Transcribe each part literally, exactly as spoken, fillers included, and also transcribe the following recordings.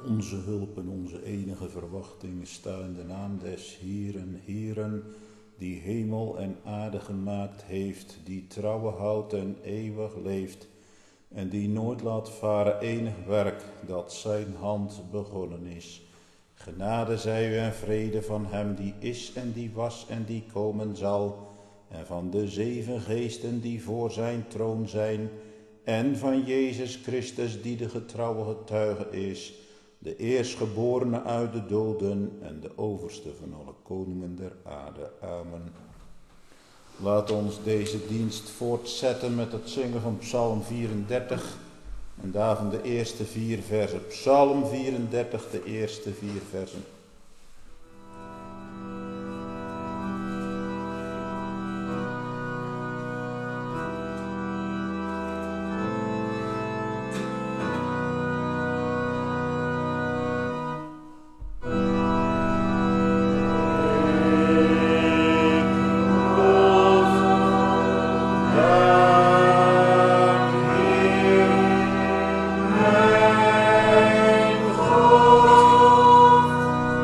Onze hulp en onze enige verwachting sta in de naam des Heeren, Heeren, die hemel en aarde gemaakt heeft, die trouwe houdt en eeuwig leeft, en die nooit laat varen enig werk dat zijn hand begonnen is. Genade zij u en vrede van hem die is en die was en die komen zal, en van de zeven geesten die voor zijn troon zijn, en van Jezus Christus die de getrouwe getuige is, de eerstgeborene uit de doden en de overste van alle koningen der aarde. Amen. Laat ons deze dienst voortzetten met het zingen van Psalm vierendertig en daarvan de eerste vier versen. Psalm vierendertig, de eerste vier versen. Mijn God.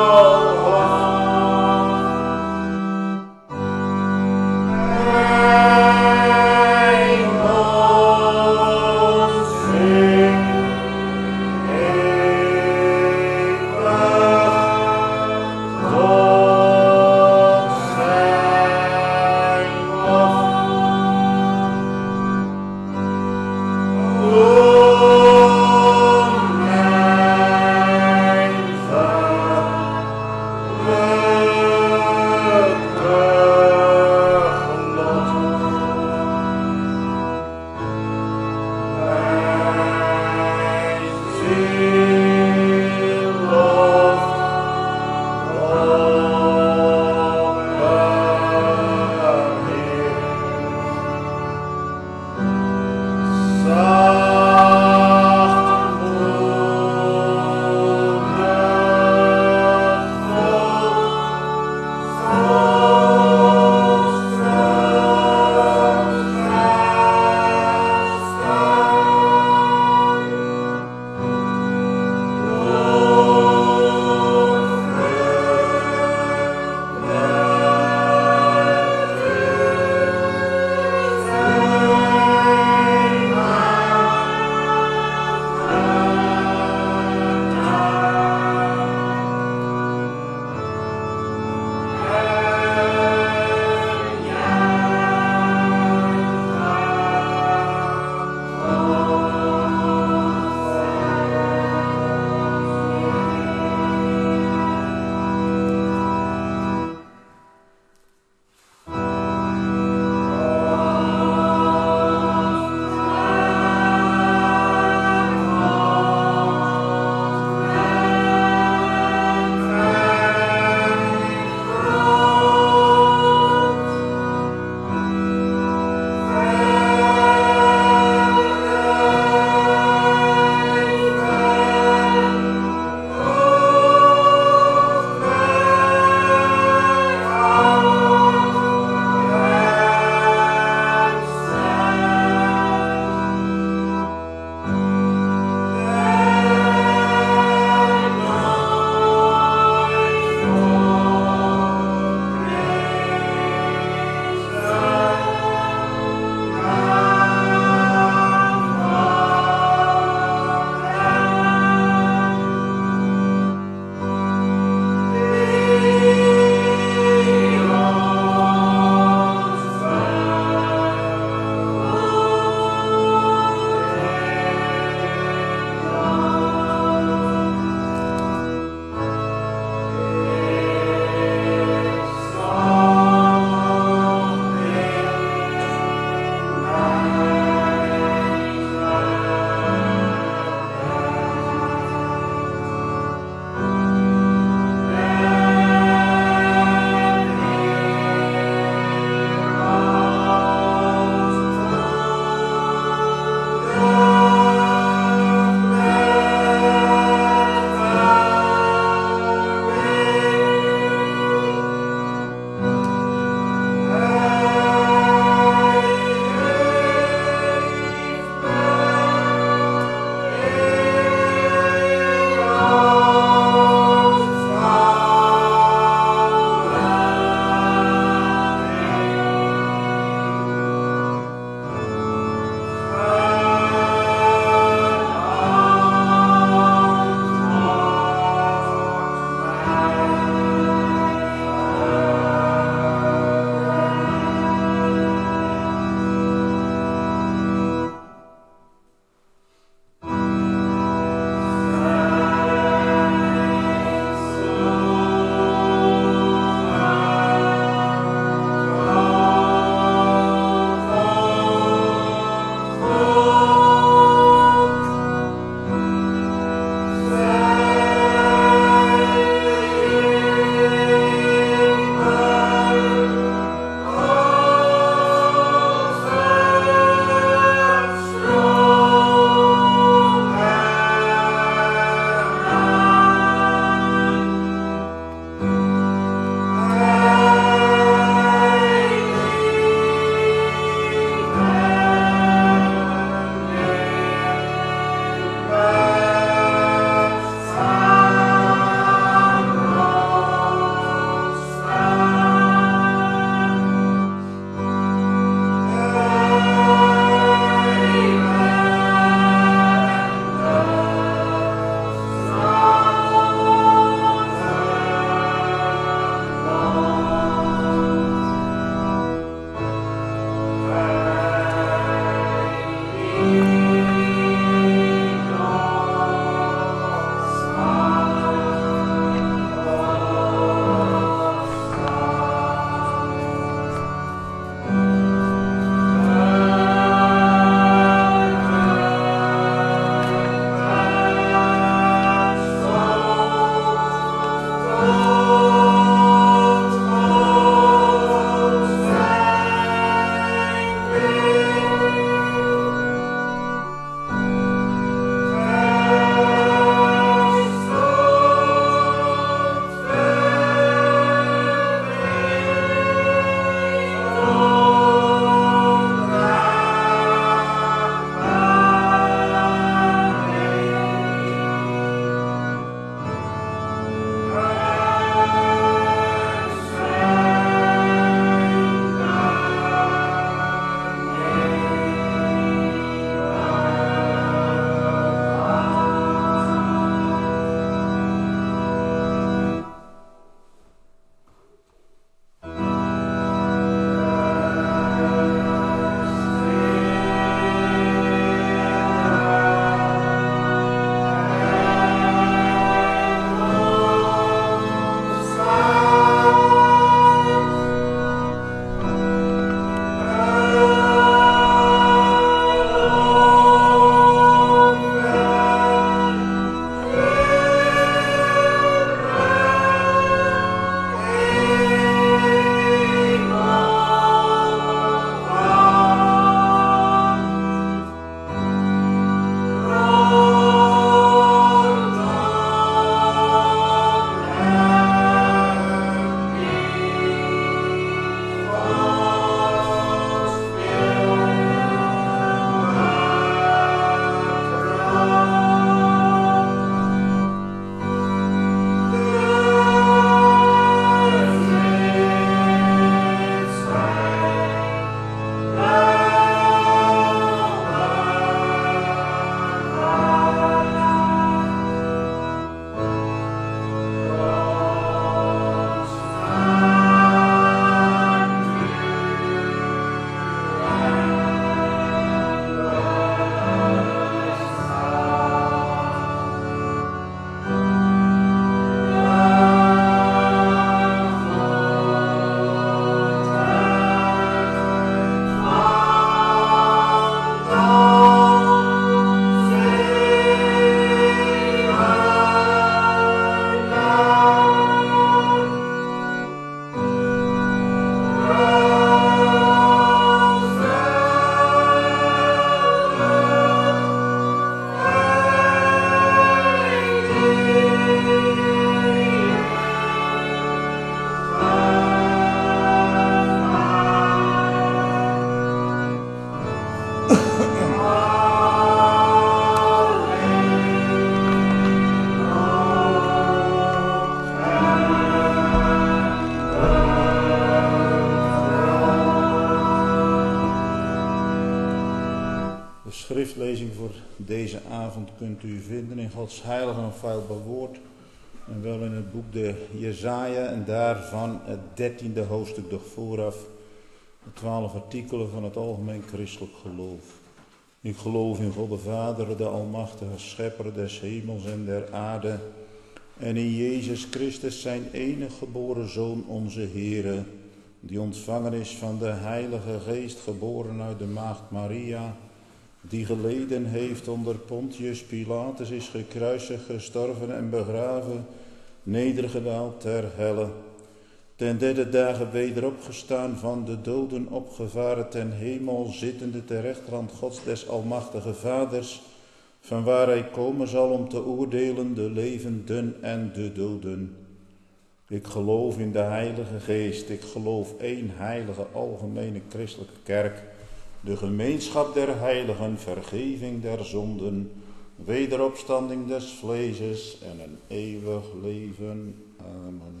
schriftlezing voor deze avond kunt u vinden in Gods heilige en feilbaar woord. En wel in het boek de Jesaja en daarvan het dertiende hoofdstuk nog vooraf. De twaalf artikelen van het algemeen christelijk geloof. Ik geloof in God de Vader, de almachtige schepper des hemels en der aarde. En in Jezus Christus zijn enige geboren Zoon, onze Heere, die ontvangen is van de Heilige Geest, geboren uit de maagd Maria, die geleden heeft onder Pontius Pilatus, is gekruisigd, gestorven en begraven, nedergedaald ter helle. Ten derde dagen weder opgestaan, van de doden opgevaren ten hemel, zittende ter rechterhand Gods des almachtige Vaders, van waar hij komen zal om te oordelen de levenden en de doden. Ik geloof in de Heilige Geest, ik geloof één heilige algemene christelijke kerk, de gemeenschap der heiligen, vergeving der zonden, wederopstanding des vleeses en een eeuwig leven. Amen.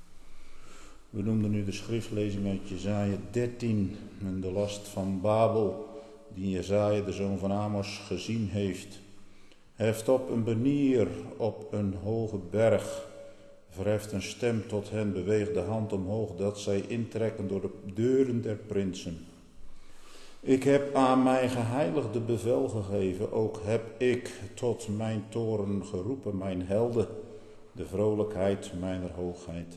We noemden nu de schriftlezing uit Jesaja dertien en de last van Babel, die Jesaja de zoon van Amos gezien heeft. Heft op een banier op een hoge berg, verheft een stem tot hen, beweegt de hand omhoog, dat zij intrekken door de deuren der prinsen. Ik heb aan mijn geheiligde bevel gegeven, ook heb ik tot mijn toren geroepen, mijn helden, de vrolijkheid mijner hoogheid.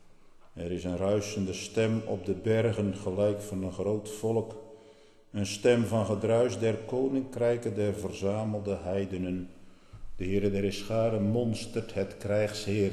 Er is een ruisende stem op de bergen, gelijk van een groot volk, een stem van gedruis der koninkrijken der verzamelde heidenen. De Heere der Scharen monstert het krijgsheer.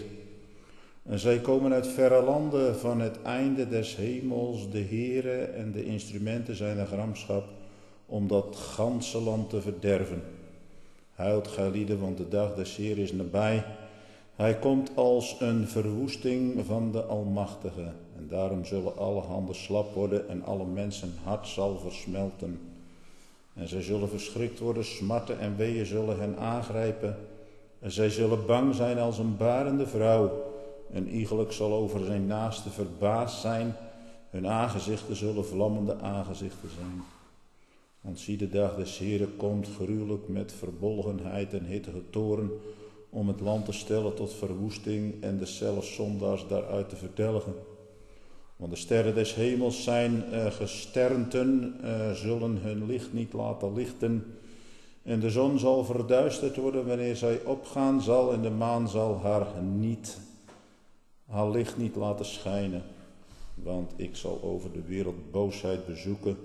En zij komen uit verre landen, van het einde des hemels, de Heere en de instrumenten zijn de gramschap, om dat ganse land te verderven. Huilt gij lieden, want de dag des Heer is nabij. Hij komt als een verwoesting van de Almachtige. En daarom zullen alle handen slap worden en alle mensen hart zal versmelten. En zij zullen verschrikt worden, smarten en weeën zullen hen aangrijpen. En zij zullen bang zijn als een barende vrouw. Een iegelijk zal over zijn naaste verbaasd zijn. Hun aangezichten zullen vlammende aangezichten zijn. Want zie, de dag des Heeren komt gruwelijk met verbolgenheid en hittige toorn, om het land te stellen tot verwoesting en de zelfs zondaars daaruit te verdelgen. Want de sterren des hemels zijn uh, gesternten, uh, zullen hun licht niet laten lichten. En de zon zal verduisterd worden wanneer zij opgaan zal, en de maan zal haar niet, haar licht niet laten schijnen. Want ik zal over de wereld boosheid bezoeken,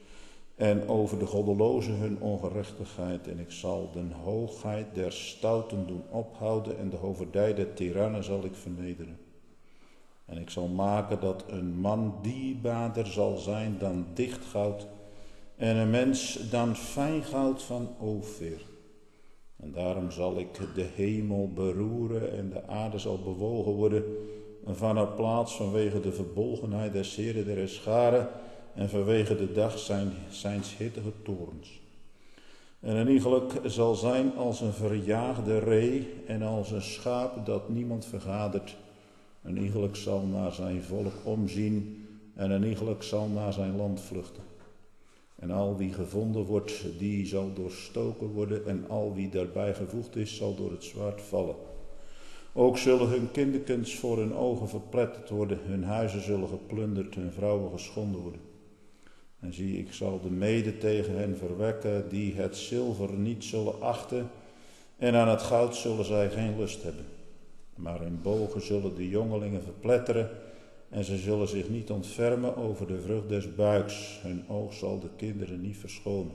en over de goddelozen hun ongerechtigheid. En ik zal de hoogheid der stouten doen ophouden, en de hoofdij der tirannen zal ik vernederen. En ik zal maken dat een man dierbaarder zal zijn dan dichtgoud, en een mens dan fijngoud van Ofir. En daarom zal ik de hemel beroeren, en de aarde zal bewogen worden van haar plaats vanwege de verbolgenheid des Heeren der Scharen, en vanwege de dag zijn, zijns hittige toorns. En een iegelijk zal zijn als een verjaagde ree en als een schaap dat niemand vergadert. Een iegelijk zal naar zijn volk omzien en een iegelijk zal naar zijn land vluchten. En al wie gevonden wordt, die zal doorstoken worden, en al wie daarbij gevoegd is, zal door het zwaard vallen. Ook zullen hun kinderkens voor hun ogen verpletterd worden, hun huizen zullen geplunderd, hun vrouwen geschonden worden. En zie, ik zal de mede tegen hen verwekken, die het zilver niet zullen achten, en aan het goud zullen zij geen lust hebben. Maar hun bogen zullen de jongelingen verpletteren, en ze zullen zich niet ontfermen over de vrucht des buiks. Hun oog zal de kinderen niet verschonen.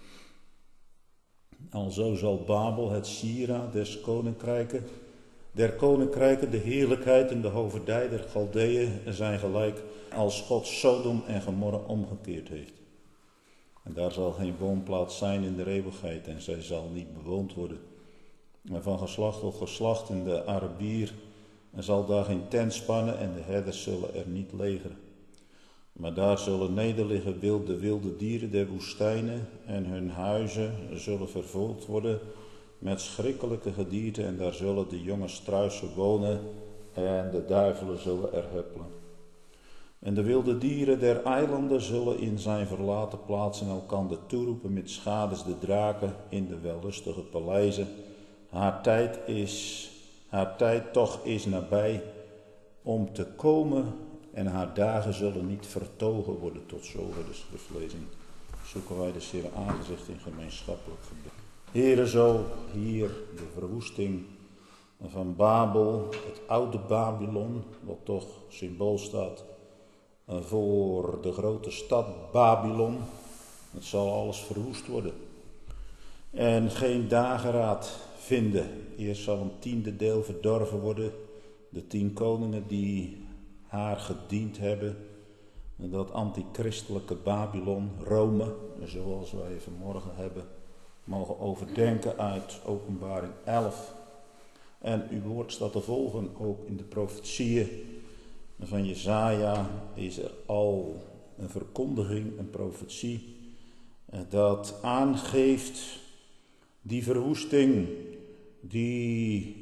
Alzo zal Babel het sieraad des koninkrijken, der koninkrijken, de heerlijkheid en de hoofdij der Galdeeën zijn gelijk als God Sodom en Gomorra omgekeerd heeft. En daar zal geen woonplaats zijn in de eeuwigheid, en zij zal niet bewoond worden. En van geslacht tot geslacht in de Arabier, en zal daar geen tent spannen, en de herders zullen er niet legeren. Maar daar zullen nederliggen wilde, wilde dieren der woestijnen, en hun huizen zullen vervuld worden met schrikkelijke gedierte, en daar zullen de jonge struisen wonen, en de duivelen zullen er huppelen. En de wilde dieren der eilanden zullen in zijn verlaten plaatsen elkander toeroepen met schades de draken in de wellustige paleizen. Haar tijd is, haar tijd toch is nabij om te komen en haar dagen zullen niet vertogen worden. Tot zover de schriftlezing. Zoeken wij de Heer aangezicht in gemeenschappelijk gebed. Heere, zo hier de verwoesting van Babel, het oude Babylon, wat toch symbool staat voor de grote stad Babylon. Het zal alles verwoest worden en geen dageraad vinden. Eerst zal een tiende deel verdorven worden. De tien koningen die haar gediend hebben. En dat antichristelijke Babylon, Rome, zoals wij vanmorgen hebben mogen overdenken uit Openbaring elf. En uw woord staat te volgen ook in de profetieën van Jesaja is er al een verkondiging, een profetie, dat aangeeft die verwoesting, die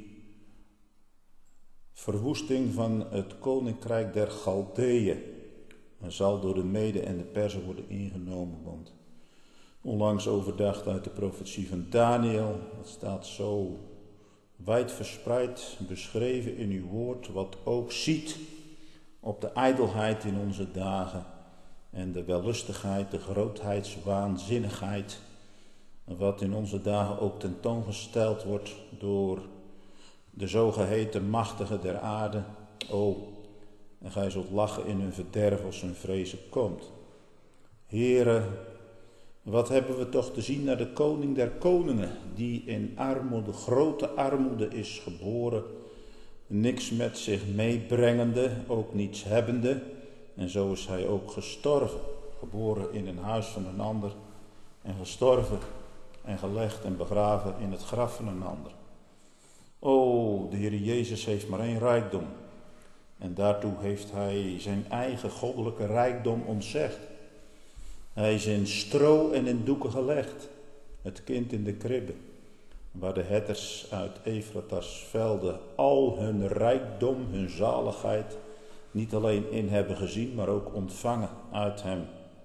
verwoesting van het koninkrijk der Galdeeën zal door de Meden en de Perzen worden ingenomen. Want onlangs overdacht uit de profetie van Daniel, dat staat zo wijd verspreid beschreven in uw woord, wat ook ziet op de ijdelheid in onze dagen en de wellustigheid, de grootheidswaanzinnigheid, wat in onze dagen ook tentoongesteld wordt door de zogeheten machtigen der aarde. O, en gij zult lachen in hun verderf als hun vrezen komt. Heere, wat hebben we toch te zien naar de koning der koningen, die in armoede, grote armoede is geboren, niks met zich meebrengende, ook niets hebbende. En zo is hij ook gestorven, geboren in een huis van een ander en gestorven en gelegd en begraven in het graf van een ander. O, de Heer Jezus heeft maar één rijkdom en daartoe heeft hij zijn eigen goddelijke rijkdom ontzegd. Hij is in stro en in doeken gelegd, het kind in de kribbe, waar de herders uit Efratas velden al hun rijkdom, hun zaligheid, niet alleen in hebben gezien, maar ook ontvangen uit hem.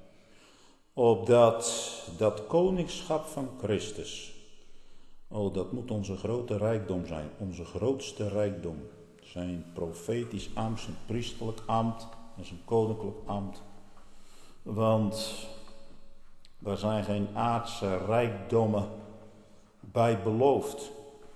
Opdat dat koningschap van Christus, oh, dat moet onze grote rijkdom zijn, onze grootste rijkdom. Zijn profetisch ambt, zijn priesterlijk ambt en zijn koninklijk ambt. Want daar zijn geen aardse rijkdommen bij beloofd.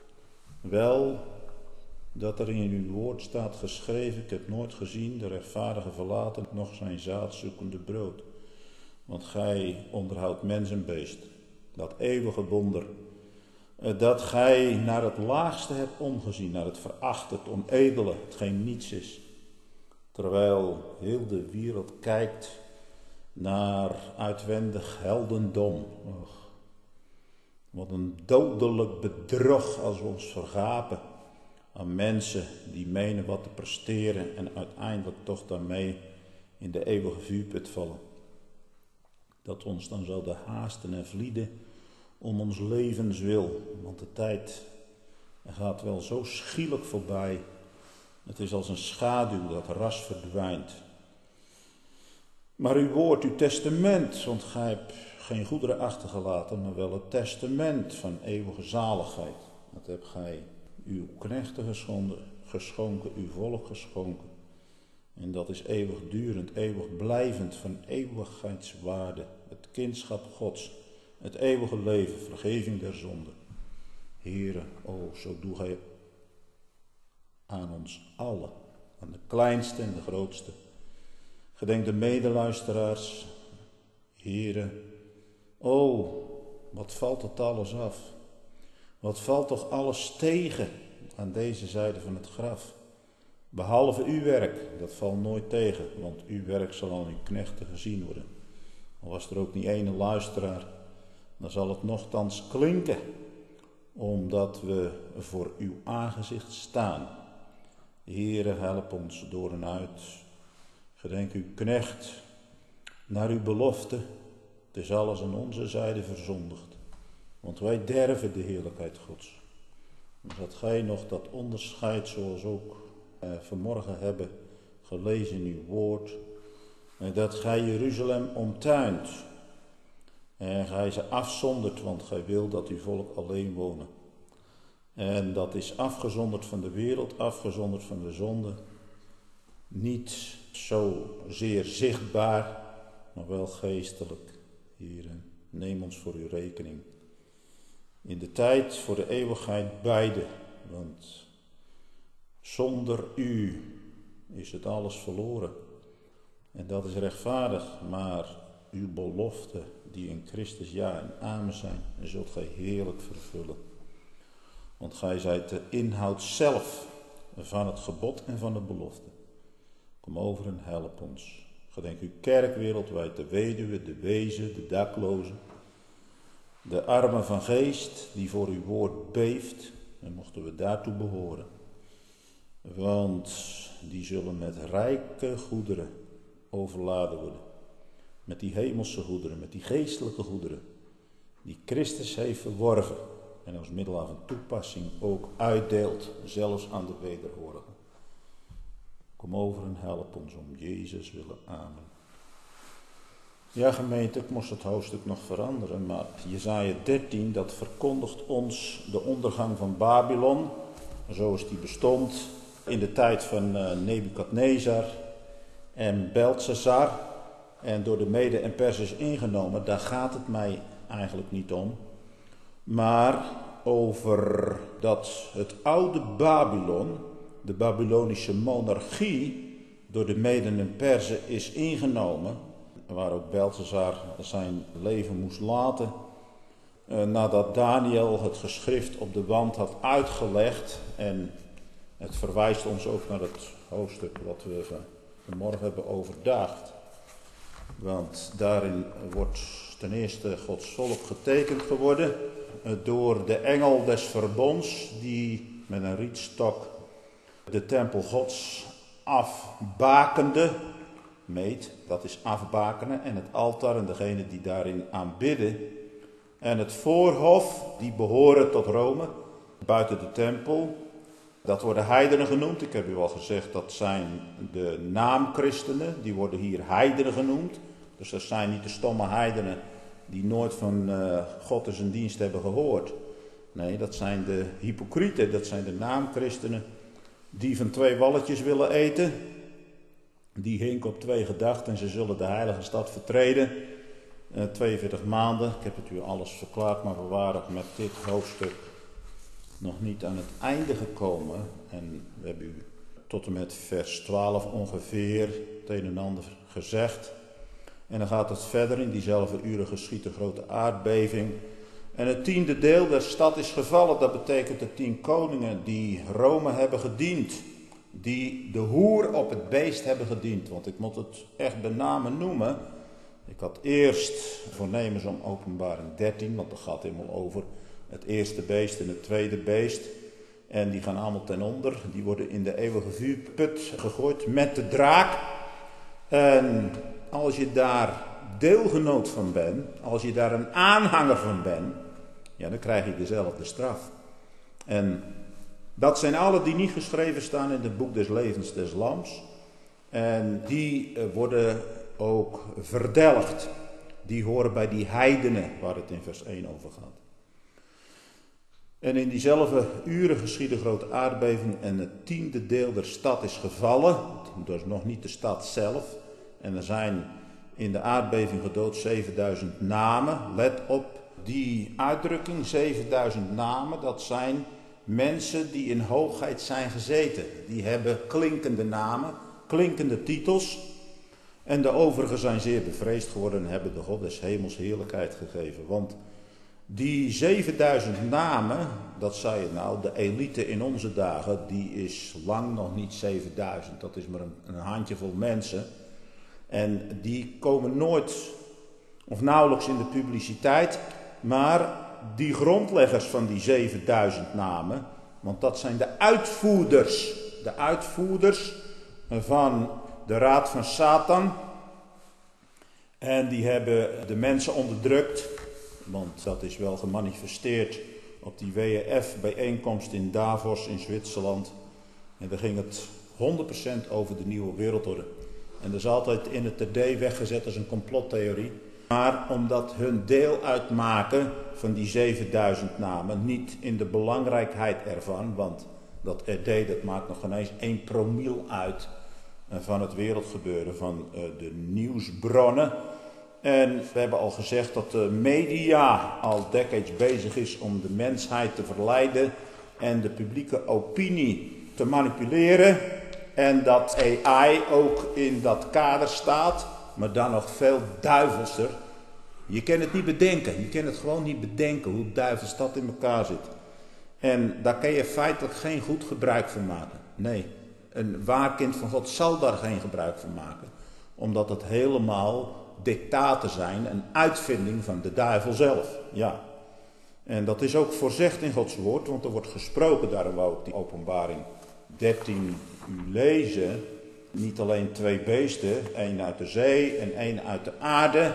Wel dat er in uw woord staat geschreven, ik heb nooit gezien de rechtvaardige verlaten, noch zijn zaad zoekende brood. Want gij onderhoudt mens en beest, dat eeuwige wonder, dat gij naar het laagste hebt omgezien, naar het verachte, het onedele, hetgeen niets is. Terwijl heel de wereld kijkt naar uitwendig heldendom. Och, wat een dodelijk bedrog als we ons vergapen aan mensen die menen wat te presteren en uiteindelijk toch daarmee in de eeuwige vuurput vallen. Dat we ons dan zouden haasten en vlieden om ons levenswil, want de tijd gaat wel zo schielijk voorbij. Het is als een schaduw dat ras verdwijnt. Maar uw woord, uw testament, want gij hebt geen goederen achtergelaten, maar wel het testament van eeuwige zaligheid. Dat hebt gij uw knechten geschonken, geschonken, uw volk geschonken. En dat is eeuwigdurend, eeuwig blijvend, van eeuwigheidswaarde. Het kindschap Gods, het eeuwige leven, vergeving der zonde. Heere, o, zo doe gij aan ons allen, aan de kleinste en de grootste. Gedenk de medeluisteraars, Heere, o, wat valt het alles af? Wat valt toch alles tegen aan deze zijde van het graf? Behalve uw werk, dat valt nooit tegen, want uw werk zal aan uw knechten gezien worden. Al was er ook niet ene luisteraar, dan zal het nochtans klinken, omdat we voor uw aangezicht staan. Heere, help ons door en uit. Gedenk uw knecht naar uw belofte. Het is alles aan onze zijde verzondigd, want wij derven de heerlijkheid Gods. Dat gij nog dat onderscheid, zoals ook eh, vanmorgen hebben gelezen in uw woord, En dat gij Jeruzalem omtuint. En gij ze afzondert, want gij wil dat uw volk alleen wonen. En dat is afgezonderd van de wereld, afgezonderd van de zonde. Niet zo zeer zichtbaar, maar wel geestelijk. Heren, neem ons voor uw rekening. In de tijd voor de eeuwigheid beide, want zonder u is het alles verloren. En dat is rechtvaardig, maar uw beloften die in Christus ja en amen zijn, zult gij heerlijk vervullen. Want gij zijt de inhoud zelf van het gebod en van de belofte. Kom over en help ons. Gedenk uw kerk wereldwijd, de weduwe, de wezen, de daklozen, de armen van geest die voor uw woord beeft. En mochten we daartoe behoren. Want die zullen met rijke goederen overladen worden. Met die hemelse goederen, met die geestelijke goederen. Die Christus heeft verworven. En als middel van toepassing ook uitdeelt, zelfs aan de wederhorigen. Kom over en help ons om Jezus willen. Amen. Ja, gemeente, ik moest het hoofdstuk nog veranderen, maar Jesaja dertien, dat verkondigt ons de ondergang van Babylon, zoals die bestond in de tijd van uh, Nebukadnezar en Belteshazzar en door de Mede en Persers ingenomen. Daar gaat het mij eigenlijk niet om, maar over dat het oude Babylon, de Babylonische monarchie, door de Meden en Perzen is ingenomen, waar ook Belteshazzar zijn leven moest laten, eh, nadat Daniel het geschrift op de wand had uitgelegd. En het verwijst ons ook naar het hoofdstuk wat we vanmorgen hebben overdaagd. Want daarin wordt ten eerste Gods volk getekend geworden eh, door de engel des verbonds, die met een rietstok de tempel Gods afbakende. Meet, dat is afbakenen, en het altaar en degene die daarin aanbidden. En het voorhof, die behoren tot Rome, buiten de tempel. Dat worden heidenen genoemd. Ik heb u al gezegd, dat zijn de naamchristenen, die worden hier heidenen genoemd. Dus dat zijn niet de stomme heidenen die nooit van uh, God en zijn dienst hebben gehoord. Nee, dat zijn de hypocrieten, dat zijn de naamchristenen die van twee walletjes willen eten. Die hinken op twee gedachten en ze zullen de heilige stad vertreden. Uh, tweeënveertig maanden, ik heb het u alles verklaard, maar we waren met dit hoofdstuk nog niet aan het einde gekomen. En we hebben u tot en met vers twaalf ongeveer het een en ander gezegd. En dan gaat het verder, in diezelfde uren geschiet een grote aardbeving. En het tiende deel der stad is gevallen, dat betekent de tien koningen die Rome hebben gediend. Die de hoer op het beest hebben gediend. Want ik moet het echt bij name noemen. Ik had eerst voornemens om Openbaring dertien, want dat gaat helemaal over het eerste beest en het tweede beest. En die gaan allemaal ten onder. Die worden in de eeuwige vuurput gegooid met de draak. En als je daar deelgenoot van bent, als je daar een aanhanger van bent, ja, dan krijg je dezelfde straf. En dat zijn alle die niet geschreven staan in het boek des levens des Lams. En die worden ook verdelgd. Die horen bij die heidenen waar het in vers één over gaat. En in diezelfde uren geschiedde grote aardbeving en het tiende deel der stad is gevallen. Dat is nog niet de stad zelf. En er zijn in de aardbeving gedood zevenduizend namen. Let op die uitdrukking, zevenduizend namen, dat zijn mensen die in hoogheid zijn gezeten. Die hebben klinkende namen, klinkende titels. En de overigen zijn zeer bevreesd geworden en hebben de God des hemels heerlijkheid gegeven. Want die zevenduizend namen, dat zei je nou, de elite in onze dagen, die is lang nog niet zevenduizend. Dat is maar een, een handjevol mensen. En die komen nooit of nauwelijks in de publiciteit. Maar die grondleggers van die zevenduizend namen, want dat zijn de uitvoerders. De uitvoerders van de raad van Satan. En die hebben de mensen onderdrukt. Want dat is wel gemanifesteerd op die W E F-bijeenkomst in Davos in Zwitserland. En daar ging het honderd procent over de nieuwe wereldorde. En dat is altijd in het terdeeg weggezet als een complottheorie. Maar omdat hun deel uitmaken van die zevenduizend namen, niet in de belangrijkheid ervan, want dat R D dat maakt nog geen eens één promiel uit van het wereldgebeuren, van de nieuwsbronnen. En we hebben al gezegd dat de media al decades bezig is om de mensheid te verleiden en de publieke opinie te manipuleren. En dat A I ook in dat kader staat, maar dan nog veel duivelser. Je kan het niet bedenken, je kan het gewoon niet bedenken hoe duivels dat in elkaar zit. En daar kan je feitelijk geen goed gebruik van maken. Nee, een waar kind van God zal daar geen gebruik van maken. Omdat het helemaal dictaten zijn, een uitvinding van de duivel zelf. Ja. En dat is ook voorzegd in Gods woord, want er wordt gesproken, daarom wou ik die Openbaring dertien u lezen. Niet alleen twee beesten, één uit de zee en één uit de aarde.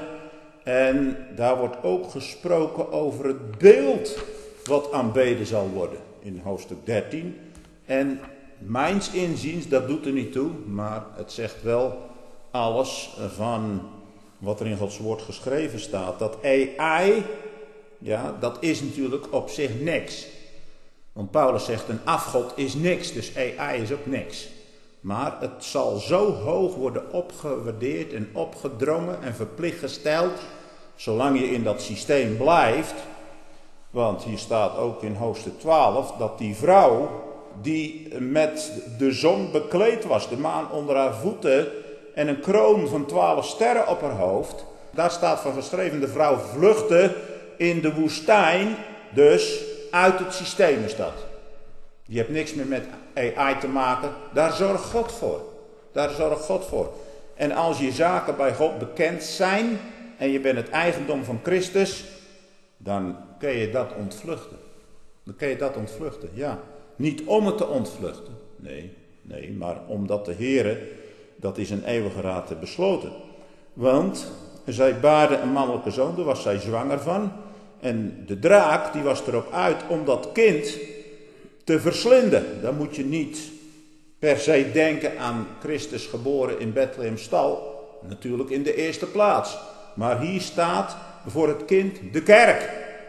En daar wordt ook gesproken over het beeld wat aanbeden zal worden in hoofdstuk dertien. En mijns inziens, dat doet er niet toe, maar het zegt wel alles van wat er in Gods woord geschreven staat. Dat A I, ja, dat is natuurlijk op zich niks. Want Paulus zegt een afgod is niks, dus A I is ook niks. Maar het zal zo hoog worden opgewaardeerd en opgedrongen en verplicht gesteld, zolang je in dat systeem blijft. Want hier staat ook in hoofdstuk twaalf dat die vrouw die met de zon bekleed was, de maan onder haar voeten en een kroon van twaalf sterren op haar hoofd. Daar staat van geschreven, de vrouw vluchtte in de woestijn, dus uit het systeem is dat. Je hebt niks meer met A I te maken, daar zorgt God voor. Daar zorgt God voor. En als je zaken bij God bekend zijn en je bent het eigendom van Christus, dan kun je dat ontvluchten. Dan kun je dat ontvluchten, ja. Niet om het te ontvluchten, nee, nee, maar omdat de Heere, dat is een eeuwige raad te besloten. Want zij baarde een mannelijke zoon, daar was zij zwanger van. En de draak, die was erop uit om dat kind te verslinden. Dan moet je niet per se denken aan Christus geboren in Bethlehem stal. Natuurlijk in de eerste plaats. Maar hier staat voor het kind de kerk.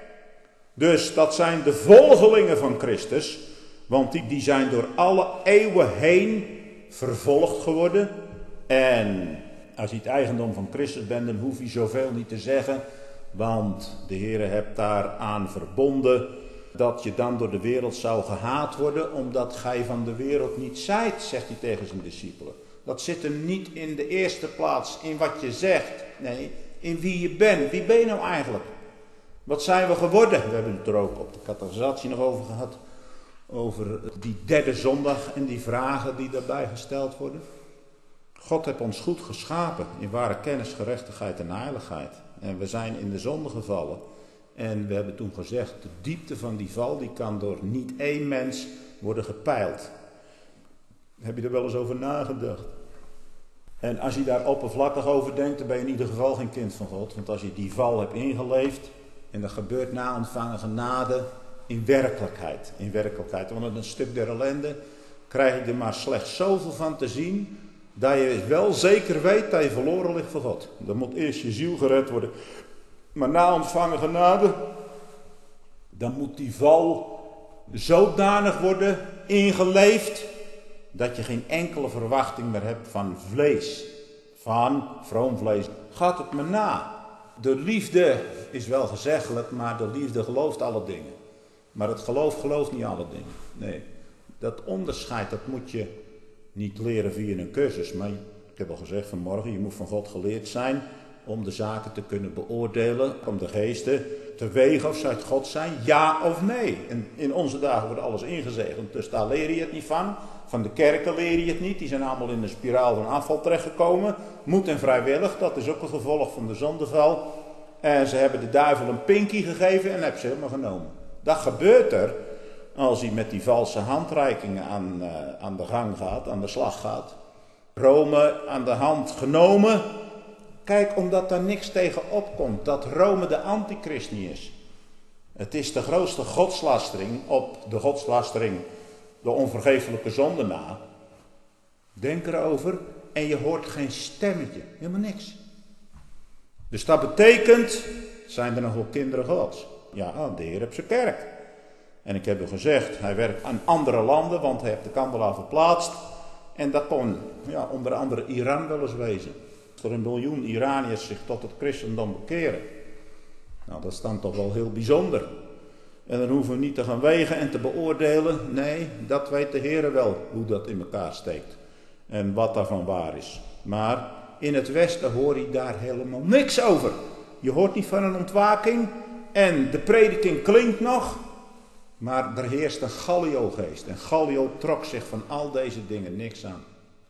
Dus dat zijn de volgelingen van Christus. Want die, die zijn door alle eeuwen heen vervolgd geworden. En als je het eigendom van Christus bent, dan hoef je zoveel niet te zeggen. Want de Heere hebt daaraan verbonden dat je dan door de wereld zou gehaat worden, omdat gij van de wereld niet zijt, zegt hij tegen zijn discipelen. Dat zit hem niet in de eerste plaats in wat je zegt, nee, in wie je bent. Wie ben je nou eigenlijk? Wat zijn we geworden? We hebben het er ook op de catechisatie nog over gehad, over die derde zondag en die vragen die daarbij gesteld worden. God heeft ons goed geschapen in ware kennis, gerechtigheid en heiligheid. En we zijn in de zonde gevallen. En we hebben toen gezegd, de diepte van die val, die kan door niet één mens worden gepeild. Heb je er wel eens over nagedacht? En als je daar oppervlakkig over denkt, dan ben je in ieder geval geen kind van God. Want als je die val hebt ingeleefd, en dat gebeurt na ontvangen genade, in werkelijkheid. In werkelijkheid, want met een stuk der ellende krijg je er maar slechts zoveel van te zien, dat je wel zeker weet dat je verloren ligt voor God. Dan moet eerst je ziel gered worden. Maar na ontvangen genade, dan moet die val zodanig worden ingeleefd, dat je geen enkele verwachting meer hebt van vlees. Van vroom vlees. Gaat het me na. De liefde is wel gezeggelijk, maar de liefde gelooft alle dingen. Maar het geloof gelooft niet alle dingen. Nee, dat onderscheid, dat moet je niet leren via een cursus. Maar ik heb al gezegd vanmorgen, je moet van God geleerd zijn om de zaken te kunnen beoordelen, om de geesten te wegen of ze uit God zijn, ja of nee. En in onze dagen wordt alles ingezegend, dus daar leer je het niet van. Van de kerken leer je het niet, die zijn allemaal in een spiraal van afval terechtgekomen. Moed en vrijwillig, dat is ook een gevolg van de zondeval. En ze hebben de duivel een pinkie gegeven en hebben ze helemaal genomen. Dat gebeurt er als hij met die valse handreikingen aan, uh, aan de gang gaat, aan de slag gaat. Rome aan de hand genomen. Kijk, omdat daar niks tegen opkomt, dat Rome de antichrist niet is. Het is de grootste godslastering op de godslastering, de onvergeeflijke zonde na. Denk erover, en je hoort geen stemmetje. Helemaal niks. Dus dat betekent, zijn er nog wel kinderen Gods? Ja, de Heer heeft zijn kerk. En ik heb u gezegd, hij werkt aan andere landen, want hij heeft de kandelaar verplaatst. En dat kon ja, onder andere Iran wel eens wezen. Als er een miljoen Iraniërs zich tot het christendom bekeren. Nou, dat is dan toch wel heel bijzonder. En dan hoeven we niet te gaan wegen en te beoordelen. Nee, dat weet de Heer wel, hoe dat in elkaar steekt. En wat daarvan waar is. Maar in het Westen hoor je daar helemaal niks over. Je hoort niet van een ontwaking. En de prediking klinkt nog. Maar er heerst een Gallio-geest. En Gallio trok zich van al deze dingen niks aan.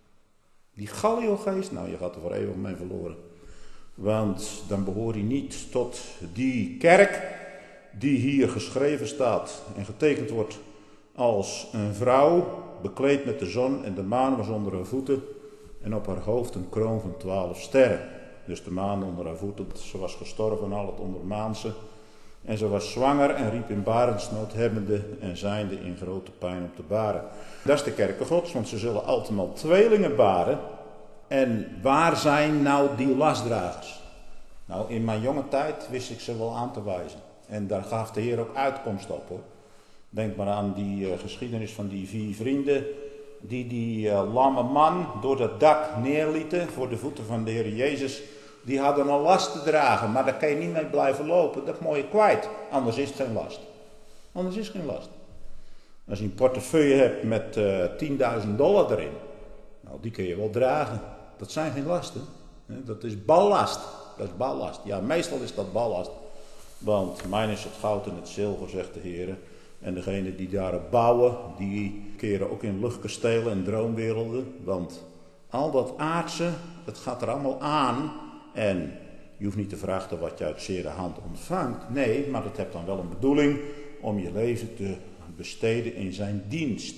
Die Gallio-geest, nou je gaat er voor eeuwig mee verloren. Want dan behoor je niet tot die kerk die hier geschreven staat en getekend wordt als een vrouw, bekleed met de zon en de maan was onder haar voeten en op haar hoofd een kroon van twaalf sterren. Dus de maan onder haar voeten, ze was gestorven al het ondermaanse. En ze was zwanger en riep in barensnood hebbende en zijnde in grote pijn op te baren. Dat is de kerken Gods, want ze zullen altemaal tweelingen baren. En waar zijn nou die lastdragers? Nou, in mijn jonge tijd wist ik ze wel aan te wijzen. En daar gaf de Heer ook uitkomst op hoor. Denk maar aan die uh, geschiedenis van die vier vrienden die die uh, lamme man door het dak neerlieten voor de voeten van de Heer Jezus. Die hadden een last te dragen, maar daar kan je niet mee blijven lopen. Dat moet je kwijt, anders is het geen last. Anders is het geen last. Als je een portefeuille hebt met uh, tienduizend dollar erin, nou die kun je wel dragen. Dat zijn geen lasten. Dat is ballast. Dat is ballast. Ja, meestal is dat ballast. Want mijn is het goud en het zilver, zegt de Heer. En degene die daarop bouwen, die keren ook in luchtkastelen en droomwerelden. Want al dat aardse, het gaat er allemaal aan. En je hoeft niet te vragen wat je uit zere hand ontvangt. Nee, maar dat hebt dan wel een bedoeling om je leven te besteden in zijn dienst.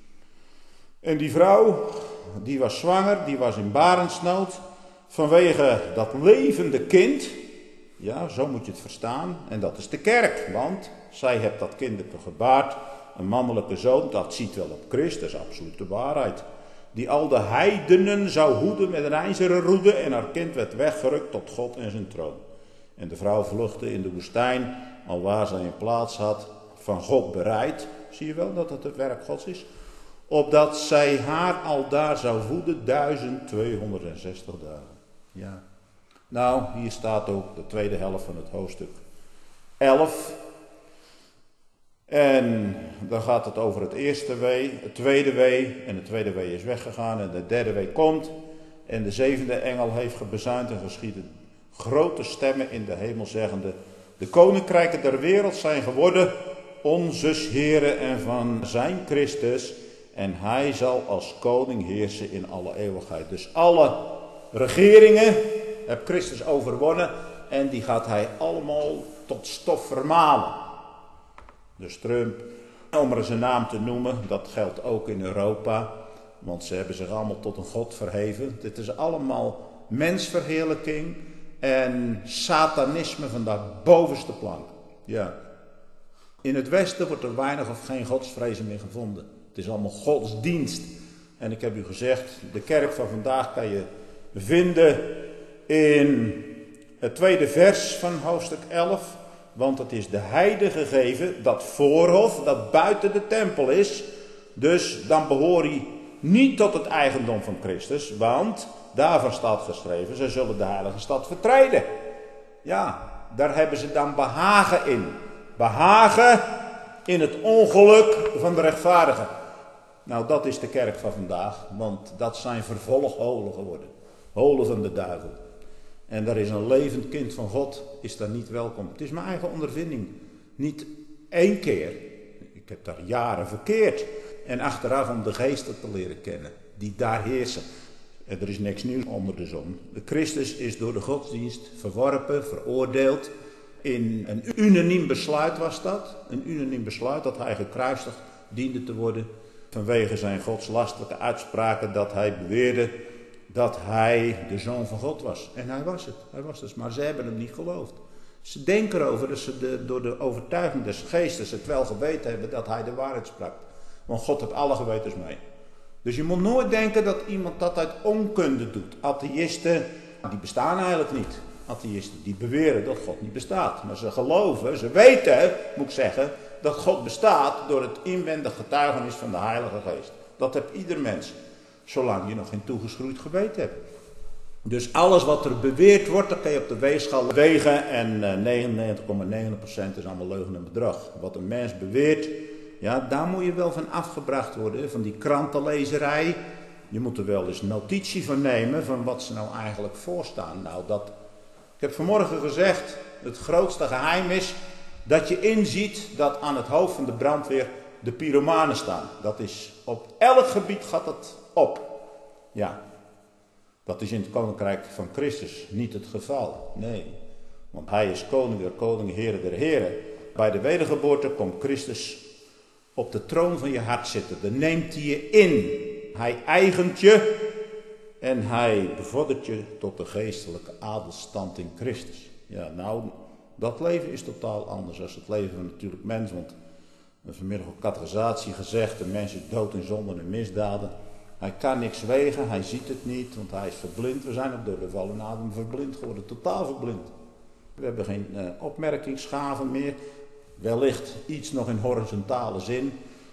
En die vrouw, die was zwanger, die was in barensnood. Vanwege dat levende kind, ja, zo moet je het verstaan. En dat is de kerk, want zij heeft dat kinderke gebaard. Een mannelijke zoon, dat ziet wel op Christus, absoluut de waarheid. Die al de heidenen zou hoeden met een ijzeren roede. En haar kind werd weggerukt tot God en zijn troon. En de vrouw vluchtte in de woestijn, alwaar zij een plaats had van God bereid. Zie je wel dat het het werk Gods is? Opdat zij haar al daar zou voeden duizend tweehonderdzestig dagen. Ja. Nou, hier staat ook de tweede helft van het hoofdstuk elf. En dan gaat het over het eerste wee, het tweede wee. En de tweede wee is weggegaan en de derde wee komt. En de zevende engel heeft gebezuind en geschieden grote stemmen in de hemel zeggende: de koninkrijken der wereld zijn geworden onzes Here en van zijn Christus. En hij zal als koning heersen in alle eeuwigheid. Dus alle regeringen heeft Christus overwonnen. En die gaat hij allemaal tot stof vermalen. Dus Trump, om er eens een naam te noemen, dat geldt ook in Europa. Want ze hebben zich allemaal tot een god verheven. Dit is allemaal mensverheerlijking en satanisme van de bovenste plank. Ja. In het Westen wordt er weinig of geen godsvrezen meer gevonden. Het is allemaal godsdienst. En ik heb u gezegd, de kerk van vandaag kan je vinden in het tweede vers van hoofdstuk elf. Want het is de heide gegeven, dat voorhof, dat buiten de tempel is. Dus dan behoor je niet tot het eigendom van Christus. Want daarvan staat geschreven, ze zullen de heilige stad vertreden. Ja, daar hebben ze dan behagen in. Behagen in het ongeluk van de rechtvaardigen. Nou, dat is de kerk van vandaag. Want dat zijn vervolgholen geworden. Holen van de duivel. En daar is een levend kind van God, is daar niet welkom. Het is mijn eigen ondervinding. Niet één keer. Ik heb daar jaren verkeerd. En achteraf om de geesten te leren kennen. Die daar heersen. En er is niks nieuws onder de zon. De Christus is door de godsdienst verworpen, veroordeeld. In een unaniem besluit was dat. Een unaniem besluit dat hij gekruisigd diende te worden. Vanwege zijn godslastelijke uitspraken dat hij beweerde dat hij de Zoon van God was. En hij was het. Hij was het. Maar ze hebben hem niet geloofd. Ze denken erover dat ze de, door de overtuiging des geestes het wel geweten hebben dat hij de waarheid sprak. Want God heeft alle gewetens mee. Dus je moet nooit denken dat iemand dat uit onkunde doet. Atheïsten, die bestaan eigenlijk niet. Atheïsten, die beweren dat God niet bestaat. Maar ze geloven, ze weten, moet ik zeggen, dat God bestaat door het inwendig getuigenis van de Heilige Geest. Dat heeft ieder mens, zolang je nog geen toegeschroeid geweten hebt. Dus alles wat er beweerd wordt, dat kan je op de weegschaal wegen. En negenennegentig komma negen procent is allemaal leugen en bedrog. Wat een mens beweert, ja, daar moet je wel van afgebracht worden. Van die krantenlezerij. Je moet er wel eens notitie van nemen van wat ze nou eigenlijk voorstaan. Nou, dat, ik heb vanmorgen gezegd, het grootste geheim is dat je inziet dat aan het hoofd van de brandweer de pyromanen staan. Dat is, op elk gebied gaat het op. Ja. Dat is in het koninkrijk van Christus niet het geval. Nee, want hij is koning der koningen, heren der heren. Bij de wedergeboorte komt Christus op de troon van je hart zitten. Dan neemt hij je in. Hij eigent je en hij bevordert je tot de geestelijke adelstand in Christus. Ja, nou, dat leven is totaal anders dan het leven van natuurlijk mens. Want we hebben vanmiddag op catechisatie gezegd, de mens is dood in zonden en misdaden. Hij kan niks wegen, hij ziet het niet, want hij is verblind. We zijn ook door de val in Adam verblind geworden, totaal verblind. We hebben geen uh, opmerkingsgaven meer, wellicht iets nog in horizontale zin.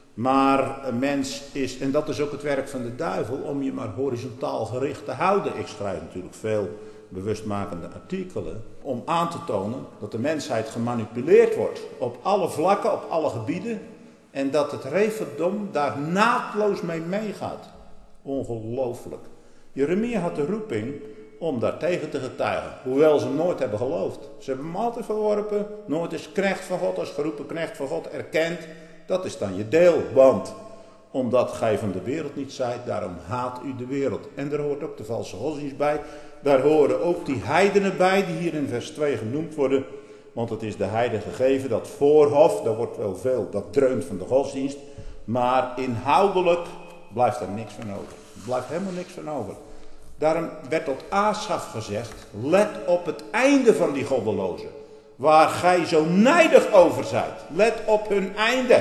Maar een mens is, en dat is ook het werk van de duivel, om je maar horizontaal gericht te houden. Ik schrijf natuurlijk veel bewustmakende artikelen, om aan te tonen dat de mensheid gemanipuleerd wordt op alle vlakken, op alle gebieden. En dat het reverdom daar naadloos mee meegaat. Ongelooflijk. Jeremia had de roeping om daar tegen te getuigen. Hoewel ze hem nooit hebben geloofd. Ze hebben hem altijd verworpen. Nooit is knecht van God, als geroepen knecht van God erkend. Dat is dan je deel. Want omdat gij van de wereld niet zijt, daarom haat u de wereld. En daar hoort ook de valse godsdienst bij. Daar horen ook die heidenen bij, die hier in vers twee genoemd worden. Want het is de heiden gegeven, dat voorhof, daar wordt wel veel, dat dreunt van de godsdienst. Maar inhoudelijk blijft er niks van over. Er blijft helemaal niks van over. Daarom werd tot Asaf gezegd, let op het einde van die goddelozen. Waar gij zo nijdig over zijt. Let op hun einde.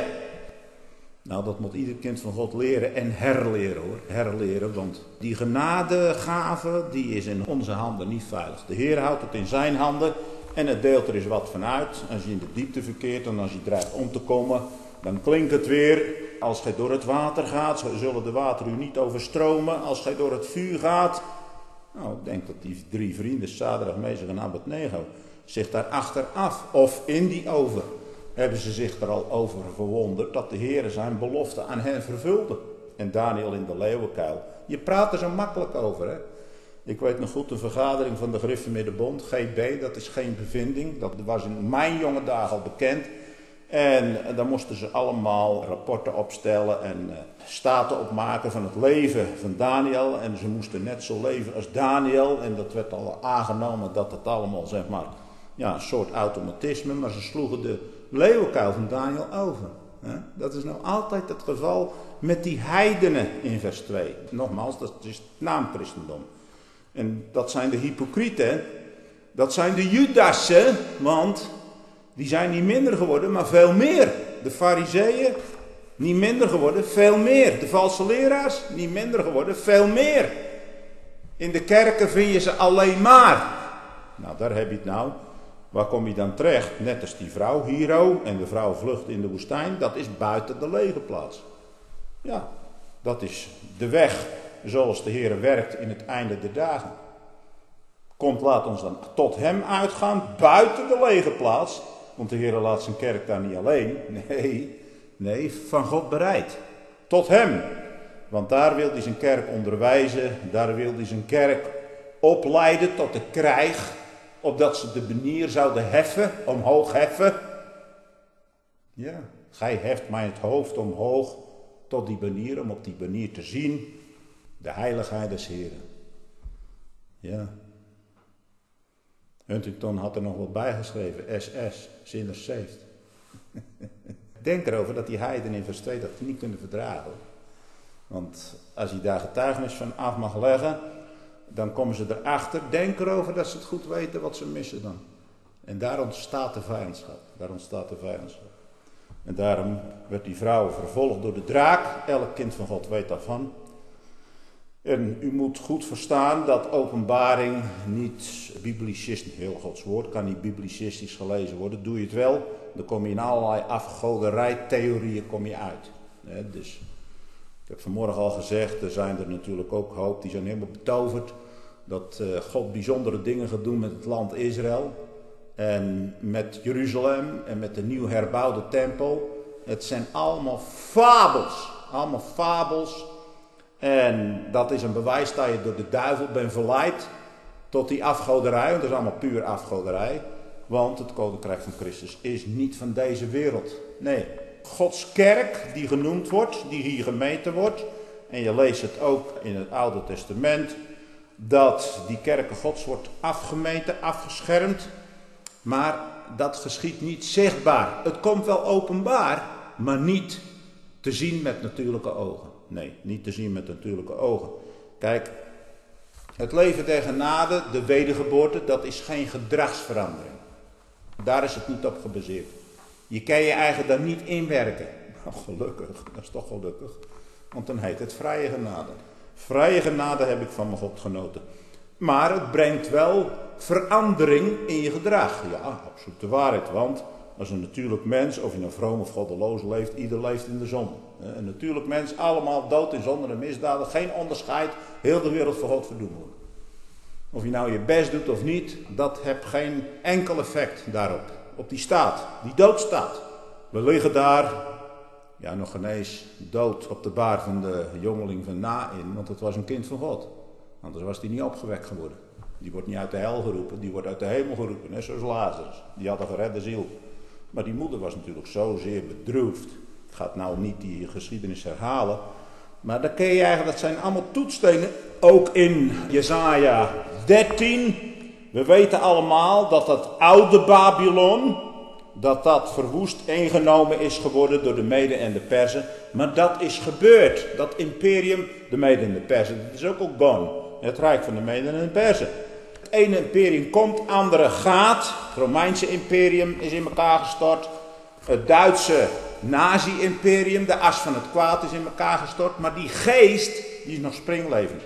Nou, dat moet ieder kind van God leren en herleren hoor. Herleren, want die genadegave, die is in onze handen niet veilig. De Heer houdt het in zijn handen en het deelt er eens wat van uit. Als je in de diepte verkeert en als je dreigt om te komen, dan klinkt het weer. Als gij door het water gaat, zullen de wateren u niet overstromen. Als gij door het vuur gaat. Nou, ik denk dat die drie vrienden, Sadrach, Mesach en Abednego, zich daar achteraf of in die oven, hebben ze zich er al over verwonderd dat de Heer zijn belofte aan hen vervulde. En Daniel in de leeuwenkuil. Je praat er zo makkelijk over, hè. Ik weet nog goed, een vergadering van de Gereformeerde Bond, G B, dat is geen bevinding. Dat was in mijn jonge dagen al bekend. En dan moesten ze allemaal rapporten opstellen en uh, staten opmaken van het leven van Daniel. En ze moesten net zo leven als Daniel. En dat werd al aangenomen dat het allemaal, zeg maar, ja, een soort automatisme. Maar ze sloegen de leeuwenkuil van Daniel over. Hè? Dat is nou altijd het geval met die heidenen in vers twee. Nogmaals, dat is het naamchristendom. En dat zijn de hypocrieten. Dat zijn de Judassen, want die zijn niet minder geworden, maar veel meer. De Farizeeën, niet minder geworden, veel meer. De valse leraars, niet minder geworden, veel meer. In de kerken vind je ze alleen maar. Nou, daar heb je het nou. Waar kom je dan terecht? Net als die vrouw, Hiro, en de vrouw vlucht in de woestijn. Dat is buiten de legerplaats. Ja, dat is de weg zoals de Heer werkt in het einde der dagen. Komt, laat ons dan tot hem uitgaan, buiten de legerplaats. Want de Heer laat zijn kerk daar niet alleen. Nee, nee, van God bereid. Tot hem. Want daar wil hij zijn kerk onderwijzen. Daar wil hij zijn kerk opleiden tot de krijg. Opdat ze de banier zouden heffen, omhoog heffen. Ja, gij heft mij het hoofd omhoog tot die banier, om op die banier te zien de heiligheid des Heren. Ja. Huntington had er nog wat bijgeschreven, S S, sinner saved. Denk erover dat die heiden in vers twee dat die niet kunnen verdragen. Want als je daar getuigenis van af mag leggen, dan komen ze erachter. Denk erover dat ze het goed weten wat ze missen dan. En daar ontstaat de vijandschap. Daar ontstaat de vijandschap. En daarom werd die vrouw vervolgd door de draak. Elk kind van God weet daarvan. En u moet goed verstaan dat openbaring niet biblicistisch, heel Gods woord kan niet biblicistisch gelezen worden. Doe je het wel, dan kom je in allerlei afgoderijtheorieën kom je uit. He, dus ik heb vanmorgen al gezegd, er zijn er natuurlijk ook hoop, die zijn helemaal betoverd. Dat uh, God bijzondere dingen gaat doen met het land Israël. En met Jeruzalem en met de nieuw herbouwde tempel. Het zijn allemaal fabels. Allemaal fabels. En dat is een bewijs dat je door de duivel bent verleid tot die afgoderij. Want dat is allemaal puur afgoderij. Want het koninkrijk van Christus is niet van deze wereld. Nee, Gods kerk die genoemd wordt, die hier gemeten wordt. En je leest het ook in het Oude Testament. Dat die kerken Gods wordt afgemeten, afgeschermd. Maar dat geschiet niet zichtbaar. Het komt wel openbaar, maar niet te zien met natuurlijke ogen. Nee, niet te zien met natuurlijke ogen. Kijk, het leven der genade, de wedergeboorte, dat is geen gedragsverandering. Daar is het niet op gebaseerd. Je kan je eigen daar niet inwerken. Nou, gelukkig, dat is toch gelukkig. Want dan heet het vrije genade. Vrije genade heb ik van mijn God genoten. Maar het brengt wel verandering in je gedrag. Ja, absoluut de waarheid. Want als een natuurlijk mens, of je nou vroom of goddeloos leeft, ieder leeft in de zon. Een natuurlijk mens, allemaal dood in zonde en misdaden, geen onderscheid, heel de wereld voor God verdoemelijk. Of je nou je best doet of niet, dat heeft geen enkel effect daarop. Op die staat, die doodstaat. We liggen daar, ja nog ineens dood op de baar van de jongeling van Nain, want het was een kind van God. Anders was die niet opgewekt geworden. Die wordt niet uit de hel geroepen, die wordt uit de hemel geroepen, net zoals Lazarus. Die had een geredde ziel. Maar die moeder was natuurlijk zozeer bedroefd. Ik ga het nou niet die geschiedenis herhalen. Maar dan kun je eigenlijk, dat zijn allemaal toetsstenen. Ook in Jesaja dertien. We weten allemaal dat dat oude Babylon, dat dat verwoest ingenomen is geworden door de Meden en de Perzen. Maar dat is gebeurd. Dat imperium, de Meden en de Perzen, dat is ook al gone. Het rijk van de Meden en de Perzen. Het ene imperium komt, het andere gaat. Het Romeinse imperium is in elkaar gestort. Het Duitse nazi-imperium, de as van het kwaad, is in elkaar gestort. Maar die geest, die is nog springlevend.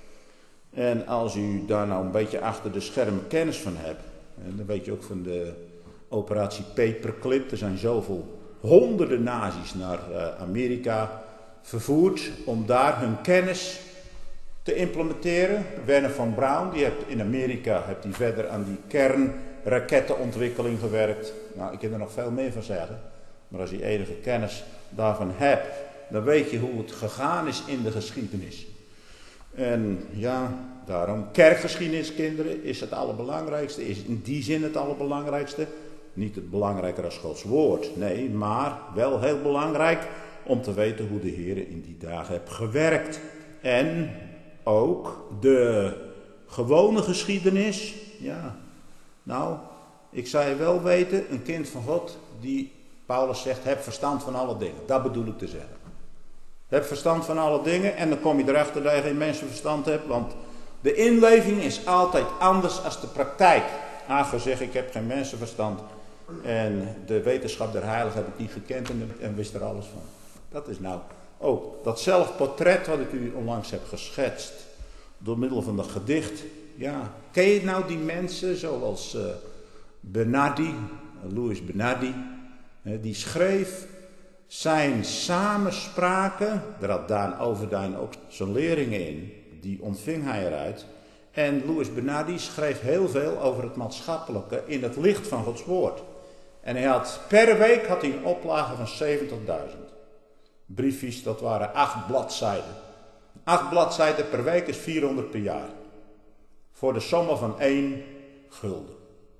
En als u daar nou een beetje achter de schermen kennis van hebt, dan weet je ook van de operatie Paperclip. Er zijn zoveel honderden nazi's naar Amerika vervoerd om daar hun kennis te implementeren. Wernher von Braun, die heeft in Amerika heeft die verder aan die kernrakettenontwikkeling gewerkt. Nou, ik kan er nog veel meer van zeggen. Maar als je enige kennis daarvan hebt, dan weet je hoe het gegaan is in de geschiedenis. En ja, daarom, kerkgeschiedenis, kinderen, is het allerbelangrijkste. Is in die zin het allerbelangrijkste. Niet het belangrijker als Gods woord, nee, maar wel heel belangrijk om te weten hoe de Heer in die dagen heeft gewerkt. En ook de gewone geschiedenis, ja, nou, ik zou je wel weten, een kind van God die, Paulus zegt, heb verstand van alle dingen. Dat bedoel ik te zeggen. Heb verstand van alle dingen en dan kom je erachter dat je geen mensenverstand hebt, want de inleving is altijd anders dan de praktijk. Ager zegt, ik heb geen mensenverstand en de wetenschap der heiligen heb ik niet gekend en, en wist er alles van. Dat is nou ook dat zelfportret wat ik u onlangs heb geschetst door middel van dat gedicht. Ja, ken je nou die mensen zoals uh, Bernardi, Louis Bernardi, uh, die schreef zijn samenspraken, daar had Daan Overduin ook zijn leerlingen in, die ontving hij eruit. En Louis Bernardi schreef heel veel over het maatschappelijke in het licht van Gods woord. En hij had per week had hij een oplage van zeventigduizend. Briefjes, dat waren acht bladzijden. Acht bladzijden per week is vierhonderd per jaar. Voor de somme van één gulden.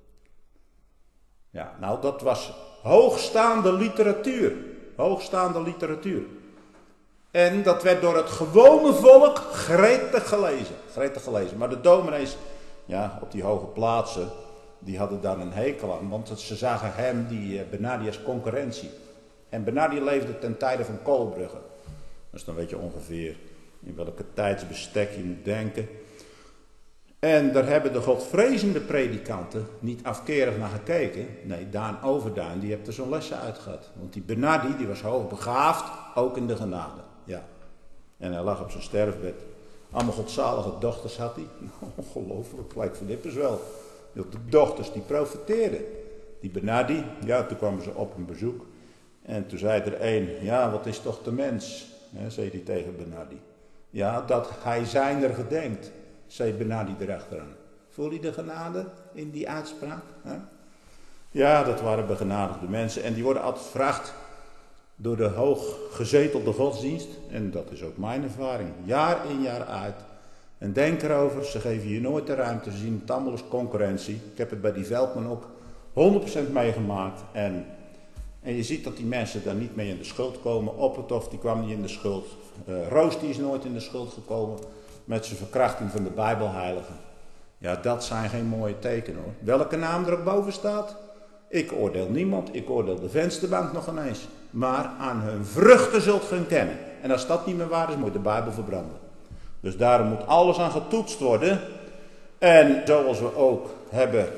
Ja, nou dat was hoogstaande literatuur. Hoogstaande literatuur. En dat werd door het gewone volk gretig gelezen. Gretig gelezen. Maar de dominees, ja, op die hoge plaatsen, die hadden daar een hekel aan. Want ze zagen hem, die Bernardi, als concurrentie. En Bernardi leefde ten tijde van Koolbrugge. Dus dan weet je ongeveer in welke tijdsbestek je moet denken. En daar hebben de godvrezende predikanten niet afkerig naar gekeken. Nee, Daan Overduin, die heeft er zo'n lessen uit gehad. Want die Bernardi, die was hoogbegaafd, ook in de genade. Ja. En hij lag op zijn sterfbed. Allemaal godzalige dochters had hij. Ongelooflijk, lijkt voor dit wel. De dochters die profeteerden. Die Benadi, ja, toen kwamen ze op een bezoek. En toen zei er een, ja, wat is toch de mens? He, zei hij tegen Benadi. Ja, dat hij zijner gedenkt, zei Benadi erachteraan. Voel je de genade in die uitspraak? He? Ja, dat waren begenadigde mensen. En die worden altijd gevraagd door de hooggezetelde godsdienst. En dat is ook mijn ervaring. Jaar in jaar uit. En denk erover, ze geven je nooit de ruimte. Ze zien het allemaal als concurrentie. Ik heb het bij die Veldman ook honderd procent meegemaakt. En, en je ziet dat die mensen daar niet mee in de schuld komen. Oppertoft, die kwam niet in de schuld. Uh, Roos, die is nooit in de schuld gekomen. Met zijn verkrachting van de Bijbelheiligen. Ja, dat zijn geen mooie tekenen hoor. Welke naam er ook boven staat? Ik oordeel niemand, ik oordeel de vensterbank nog ineens. Maar aan hun vruchten zult ge hen kennen. En als dat niet meer waar is, moet je de Bijbel verbranden. Dus daarom moet alles aan getoetst worden. En zoals we ook hebben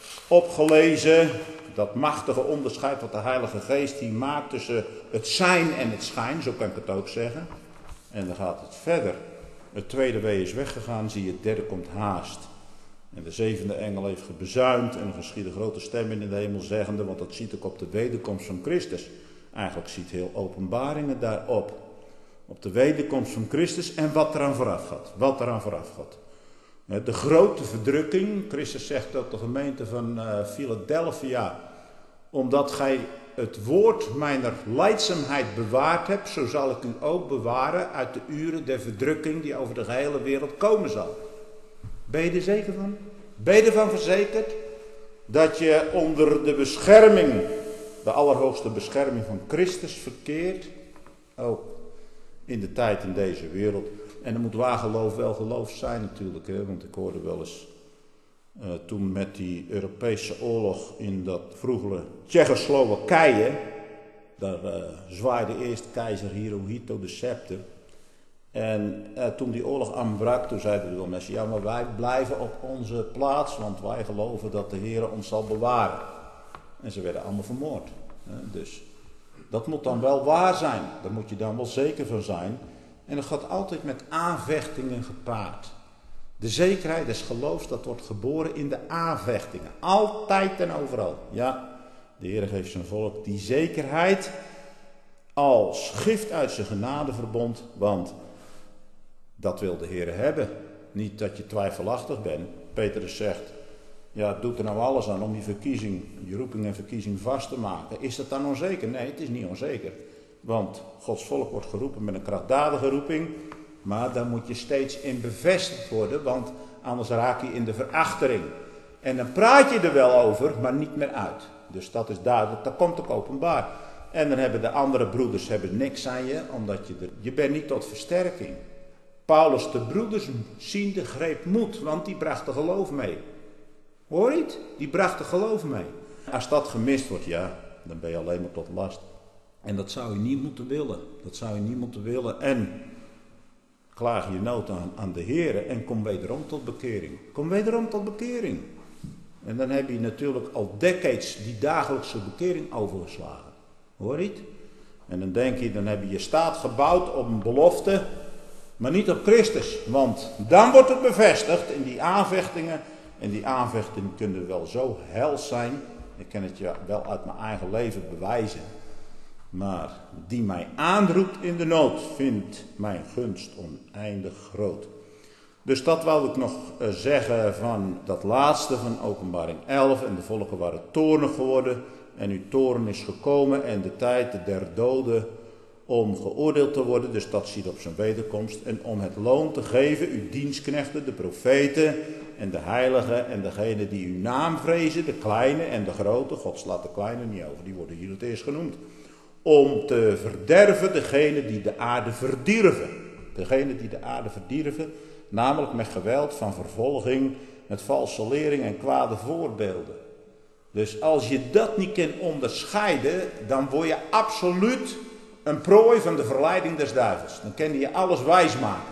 opgelezen, dat machtige onderscheid wat de Heilige Geest hier maakt tussen het zijn en het schijn, zo kan ik het ook zeggen. En dan gaat het verder. Het tweede wee is weggegaan, zie je, het derde komt haast. En de zevende engel heeft gebezuind en er geschiedde grote stem in de hemel zeggende, want dat ziet ook op de wederkomst van Christus. Eigenlijk ziet heel Openbaringen daarop. Op de wederkomst van Christus en wat eraan vooraf gaat. Wat eraan vooraf gaat. De grote verdrukking, Christus zegt ook de gemeente van uh, Philadelphia, omdat gij het woord mijner lijdzaamheid bewaard hebt, zo zal ik u ook bewaren uit de uren der verdrukking die over de gehele wereld komen zal. Ben je er zeker van? Ben je ervan verzekerd dat je onder de bescherming, de allerhoogste bescherming van Christus verkeert? Ook in de tijd in deze wereld. En dan moet waar geloof wel geloof zijn natuurlijk. Hè? Want ik hoorde wel eens uh, toen met die Europese oorlog in dat vroegere Tsjechoslowakije. Daar uh, zwaaide eerst keizer Hirohito de scepter. En uh, toen die oorlog aanbrak, toen zeiden de wel mensen, ja maar wij blijven op onze plaats, want wij geloven dat de Heer ons zal bewaren. En ze werden allemaal vermoord. Hè? Dus dat moet dan wel waar zijn, daar moet je dan wel zeker van zijn. En dat gaat altijd met aanvechtingen gepaard. De zekerheid des geloofs, dat wordt geboren in de aanvechtingen. Altijd en overal. Ja, de Heer geeft zijn volk die zekerheid als gift uit zijn genadeverbond, want dat wil de Heer hebben. Niet dat je twijfelachtig bent. Petrus zegt, ja, doet er nou alles aan om die verkiezing, je roeping en verkiezing vast te maken. Is dat dan onzeker? Nee, het is niet onzeker. Want Gods volk wordt geroepen met een krachtdadige roeping. Maar daar moet je steeds in bevestigd worden, want anders raak je in de verachtering. En dan praat je er wel over, maar niet meer uit. Dus dat is duidelijk, dat komt ook openbaar. En dan hebben de andere broeders hebben niks aan je, omdat je er, je bent niet tot versterking. Paulus, de broeders ziende greep moed, want die bracht de geloof mee. Hoor je het? Die bracht de geloof mee. Als dat gemist wordt, ja, dan ben je alleen maar tot last. En dat zou je niet moeten willen. Dat zou je niet moeten willen. En klaag je nood aan, aan de Heer en kom wederom tot bekering. Kom wederom tot bekering. En dan heb je natuurlijk al decades die dagelijkse bekering overgeslagen. Hoor je het? En dan denk je, dan heb je je staat gebouwd op een belofte, maar niet op Christus. Want dan wordt het bevestigd in die aanvechtingen. En die aanvechtingen kunnen wel zo hels zijn. Ik kan het je wel uit mijn eigen leven bewijzen. Maar die mij aanroept in de nood, vindt mijn gunst oneindig groot. Dus dat wou ik nog zeggen van dat laatste van Openbaring elf. En de volken waren toornig geworden. En uw toorn is gekomen en de tijd der doden om geoordeeld te worden. Dus dat ziet op zijn wederkomst. En om het loon te geven, uw dienstknechten, de profeten en de heiligen en degenen die uw naam vrezen, de kleine en de grote. God slaat de kleine niet over, die worden hier het eerst genoemd. Om te verderven degene die de aarde verdierven. Degene die de aarde verdierven, namelijk met geweld van vervolging, met valse lering en kwade voorbeelden. Dus als je dat niet kan onderscheiden, dan word je absoluut een prooi van de verleiding des duivels. Dan kan je alles wijsmaken.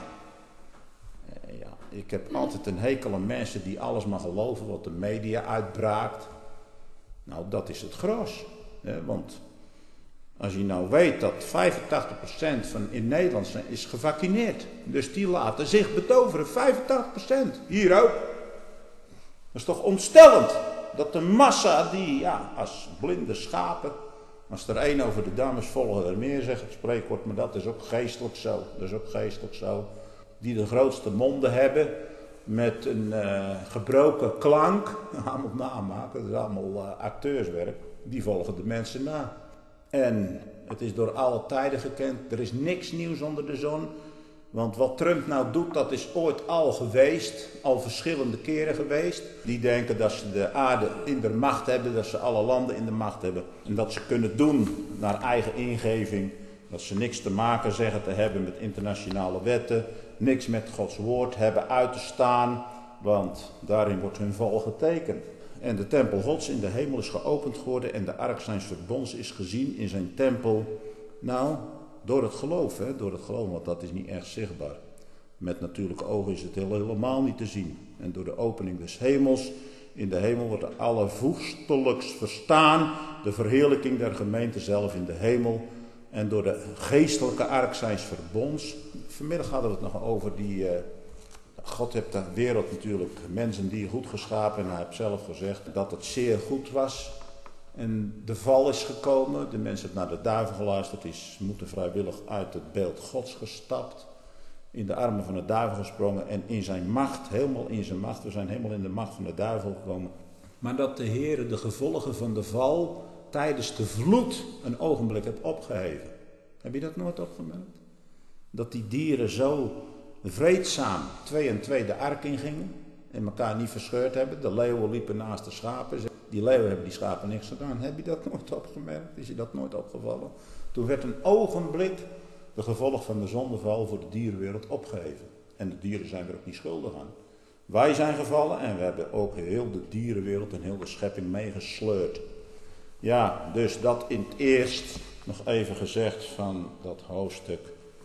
Ja, ik heb altijd een hekel aan mensen die alles maar geloven wat de media uitbraakt. Nou, dat is het gros. Hè, want Als je nou weet dat vijfentachtig procent van in Nederland zijn, is gevaccineerd. Dus die laten zich betoveren, vijfentachtig procent. Hier ook. Dat is toch ontstellend. Dat de massa die, ja, als blinde schapen, als er één over de dam is, volgen er meer, zegt het spreekwoord, maar dat is ook geestelijk zo. Dat is ook geestelijk zo. Die de grootste monden hebben, met een uh, gebroken klank, allemaal namaken, dat is allemaal uh, acteurswerk, die volgen de mensen na. En het is door alle tijden gekend, er is niks nieuws onder de zon. Want wat Trump nou doet, dat is ooit al geweest, al verschillende keren geweest. Die denken dat ze de aarde in de macht hebben, dat ze alle landen in de macht hebben. En dat ze kunnen doen naar eigen ingeving. Dat ze niks te maken zeggen te hebben met internationale wetten. Niks met Gods woord hebben uit te staan, want daarin wordt hun val getekend. En de tempel Gods in de hemel is geopend geworden en de ark zijns verbonds is gezien in zijn tempel. Nou, door het geloof, hè, door het geloof, want dat is niet echt zichtbaar. Met natuurlijke ogen is het helemaal niet te zien. En door de opening des hemels, in de hemel wordt er allervoegstelijks verstaan, de verheerlijking der gemeente zelf in de hemel. En door de geestelijke ark zijns verbonds. Vanmiddag hadden we het nog over die, uh, God heeft de wereld natuurlijk, mensen die goed geschapen. En hij heeft zelf gezegd dat het zeer goed was. En de val is gekomen, de mensen hebben naar de duivel geluisterd, is moeten vrijwillig uit het beeld Gods gestapt. In de armen van de duivel gesprongen en in zijn macht, helemaal in zijn macht, we zijn helemaal in de macht van de duivel gekomen. Maar dat de Heer de gevolgen van de val tijdens de vloed een ogenblik heeft opgeheven. Heb je dat nooit opgemerkt? Dat die dieren zo vreedzaam twee en twee de ark ingingen en elkaar niet verscheurd hebben. De leeuwen liepen naast de schapen. Die leeuwen hebben die schapen niks gedaan. Heb je dat nooit opgemerkt? Is je dat nooit opgevallen? Toen werd een ogenblik de gevolg van de zondeval voor de dierenwereld opgeheven. En de dieren zijn er ook niet schuldig aan. Wij zijn gevallen en we hebben ook heel de dierenwereld en heel de schepping meegesleurd. Ja, dus dat in het eerst nog even gezegd van dat hoofdstuk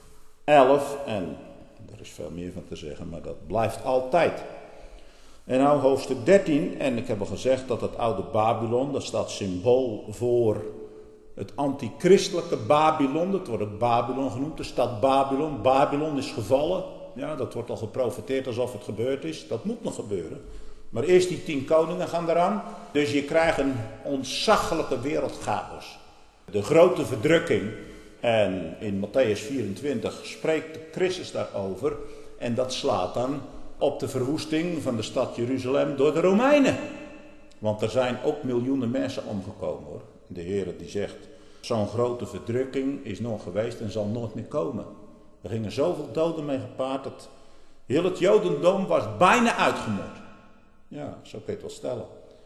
elf. En er is veel meer van te zeggen, maar dat blijft altijd. En nou hoofdstuk dertien, en ik heb al gezegd dat het oude Babylon, dat staat symbool voor het antichristelijke Babylon. Dat wordt ook Babylon genoemd, de stad Babylon. Babylon is gevallen, ja, dat wordt al geprofeteerd alsof het gebeurd is. Dat moet nog gebeuren. Maar eerst die tien koningen gaan eraan. Dus je krijgt een ontzaglijke wereldchaos. De grote verdrukking. En in Matthäus vierentwintig spreekt Christus daarover. En dat slaat dan op de verwoesting van de stad Jeruzalem door de Romeinen. Want er zijn ook miljoenen mensen omgekomen hoor. De Heer die zegt, zo'n grote verdrukking is nog geweest en zal nooit meer komen. Er gingen zoveel doden mee gepaard dat heel het Jodendom was bijna uitgemoord. Ja, zo kun je het wel stellen.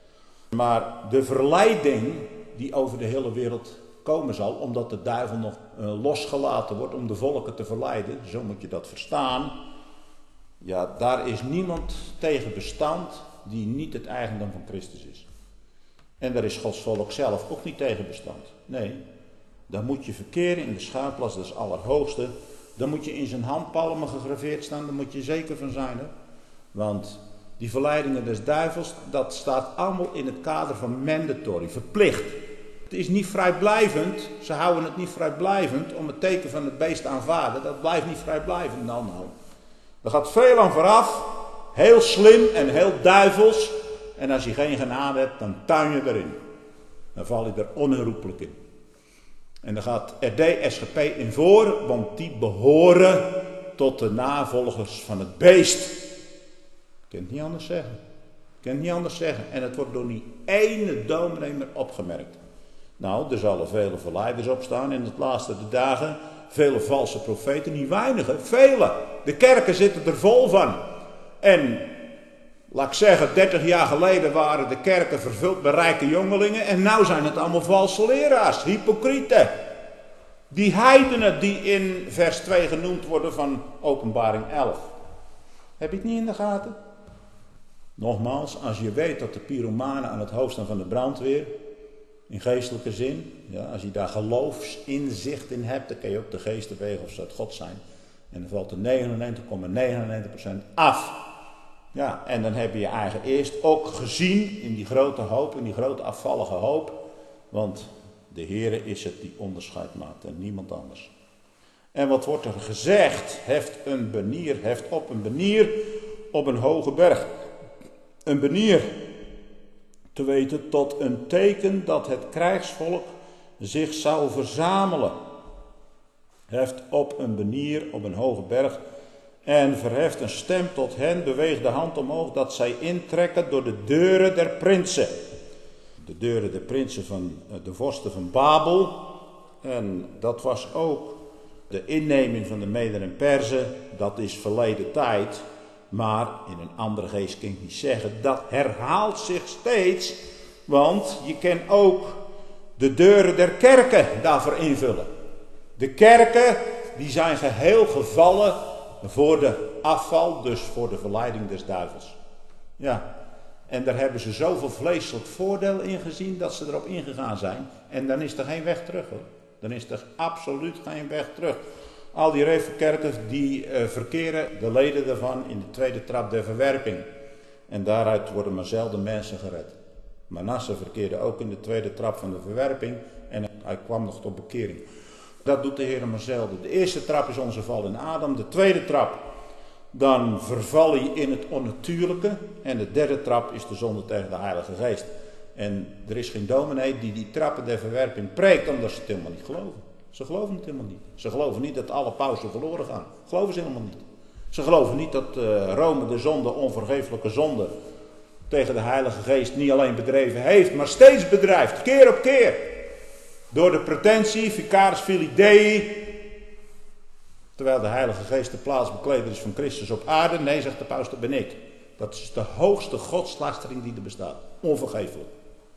Maar de verleiding die over de hele wereld komen zal, omdat de duivel nog uh, losgelaten wordt om de volken te verleiden, zo moet je dat verstaan. Ja, daar is niemand tegen bestand die niet het eigendom van Christus is. En daar is Gods volk zelf ook niet tegen bestand. Nee, dan moet je verkeren in de schuilplaats des Allerhoogste. Dan moet je in zijn handpalmen gegraveerd staan, daar moet je zeker van zijn. Hè? Want die verleidingen des duivels, dat staat allemaal in het kader van mandatory, verplicht. Het is niet vrijblijvend, ze houden het niet vrijblijvend om het teken van het beest te aanvaarden. Dat blijft niet vrijblijvend, nou nou. Er gaat veel aan vooraf, heel slim en heel duivels. En als je geen genade hebt, dan tuin je erin. Dan val je er onherroepelijk in. En dan gaat R D S G P in voor, want die behoren tot de navolgers van het beest. Ik kan het niet anders zeggen. Ik kan het niet anders zeggen. En het wordt door niet ene dominee meer opgemerkt. Nou, er zullen vele verleiders opstaan in het laatste de dagen. Vele valse profeten, niet weinige, vele. De kerken zitten er vol van. En, laat ik zeggen, dertig jaar geleden waren de kerken vervuld met rijke jongelingen. En nu zijn het allemaal valse leraars, hypocrieten. Die heidenen die in vers twee genoemd worden van Openbaring elf. Heb je het niet in de gaten? Nogmaals, als je weet dat de pyromanen aan het hoofd staan van de brandweer, in geestelijke zin, ja, als je daar geloofsinzicht in hebt, dan kan je ook de geesten wegen of ze uit God zijn. En dan valt er negenennegentig komma negenennegentig procent af. Ja, en dan heb je je eigen eerst ook gezien in die grote hoop, in die grote afvallige hoop. Want De Heere is het die onderscheid maakt en niemand anders. En wat wordt er gezegd? Heft een banier, heft op een banier op een hoge berg. Een banier, te weten, tot een teken dat het krijgsvolk zich zou verzamelen. Heft op een banier op een hoge berg en verheft een stem tot hen, beweegt de hand omhoog, dat zij intrekken door de deuren der prinsen. De deuren der prinsen van de vorsten van Babel. En dat was ook de inneming van de Meden en Perzen. Dat is verleden tijd. Maar in een andere geest kan ik niet zeggen. Dat herhaalt zich steeds. Want je kan ook de deuren der kerken daarvoor invullen. De kerken die zijn geheel gevallen voor de afval. Dus voor de verleiding des duivels. Ja. En daar hebben ze zoveel vleeselijk voordeel in gezien dat ze erop ingegaan zijn. En dan is er geen weg terug hoor. Dan is er absoluut geen weg terug. Al die reformkerken die uh, verkeren, de leden daarvan, in de tweede trap der verwerping. En daaruit worden maar zelden mensen gered. Manasse verkeerde ook in de tweede trap van de verwerping en hij kwam nog tot bekering. Dat doet de Heer maar zelden. De eerste trap is onze val in Adam. De tweede trap, dan verval hij in het onnatuurlijke. En de derde trap is de zonde tegen de Heilige Geest. En er is geen dominee die die trappen der verwerping preekt, omdat ze het helemaal niet geloven. Ze geloven het helemaal niet. Ze geloven niet dat alle pausen verloren gaan. Geloven ze helemaal niet. Ze geloven niet dat uh, Rome de zonde, onvergeeflijke zonde, tegen de Heilige Geest niet alleen bedreven heeft, maar steeds bedrijft, keer op keer. Door de pretentie, vicaris filii Dei, terwijl de Heilige Geest de plaatsbekleder is van Christus op aarde. Nee, zegt de paus, dat ben ik. Dat is de hoogste godslastering die er bestaat. Onvergeeflijk.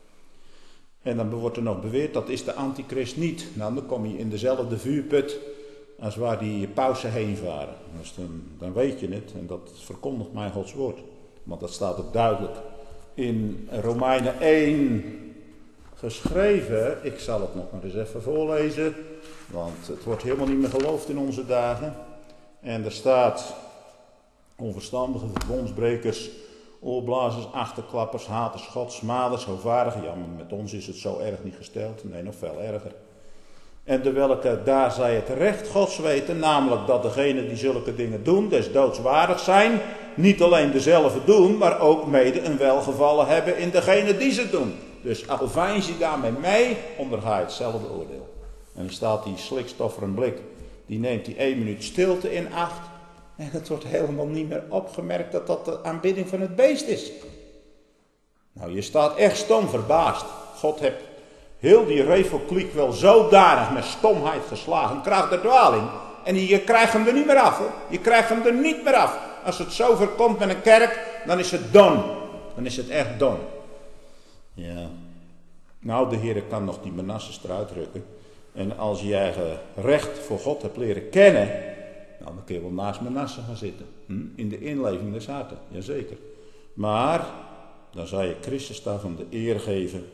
En dan wordt er nog beweerd, dat is de antichrist niet. Nou, dan kom je in dezelfde vuurput als waar die pausen heen varen. Dus dan, dan weet je het en dat verkondigt mij Gods woord. Want dat staat ook duidelijk in Romeinen één geschreven. Ik zal het nog maar eens even voorlezen, want het wordt helemaal niet meer geloofd in onze dagen. En er staat: onverstandige, verbondsbrekers, oorblazers, achterklappers, haters Gods, smaders, hoogvaardigen. Ja, maar met ons is het zo erg niet gesteld. Nee, nog veel erger. En de welke daar zij het recht Gods weten, namelijk dat degenen die zulke dingen doen, des doods waardig zijn, niet alleen dezelfde doen, maar ook mede een welgevallen hebben in degene die ze doen. Dus al veins je daarmee mee, onderga je hetzelfde oordeel. En dan staat die slikstof voor een blik, die neemt die één minuut stilte in acht. En het wordt helemaal niet meer opgemerkt dat dat de aanbidding van het beest is. Nou, je staat echt stom verbaasd. God heeft heel die revelkliek wel zodanig met stomheid geslagen, kracht der dwaling. En je krijgt hem er niet meer af hoor. Je krijgt hem er niet meer af. Als het zover komt met een kerk, dan is het done. Dan is het echt done. Ja. Nou, de Heer kan nog die Manasses eruit rukken. En als je je eigen recht voor God hebt leren kennen, nou, dan kun je wel naast Manasse gaan zitten. Hm? In de inleving des harten, jazeker. Maar dan zal je Christus daarvan de eer geven.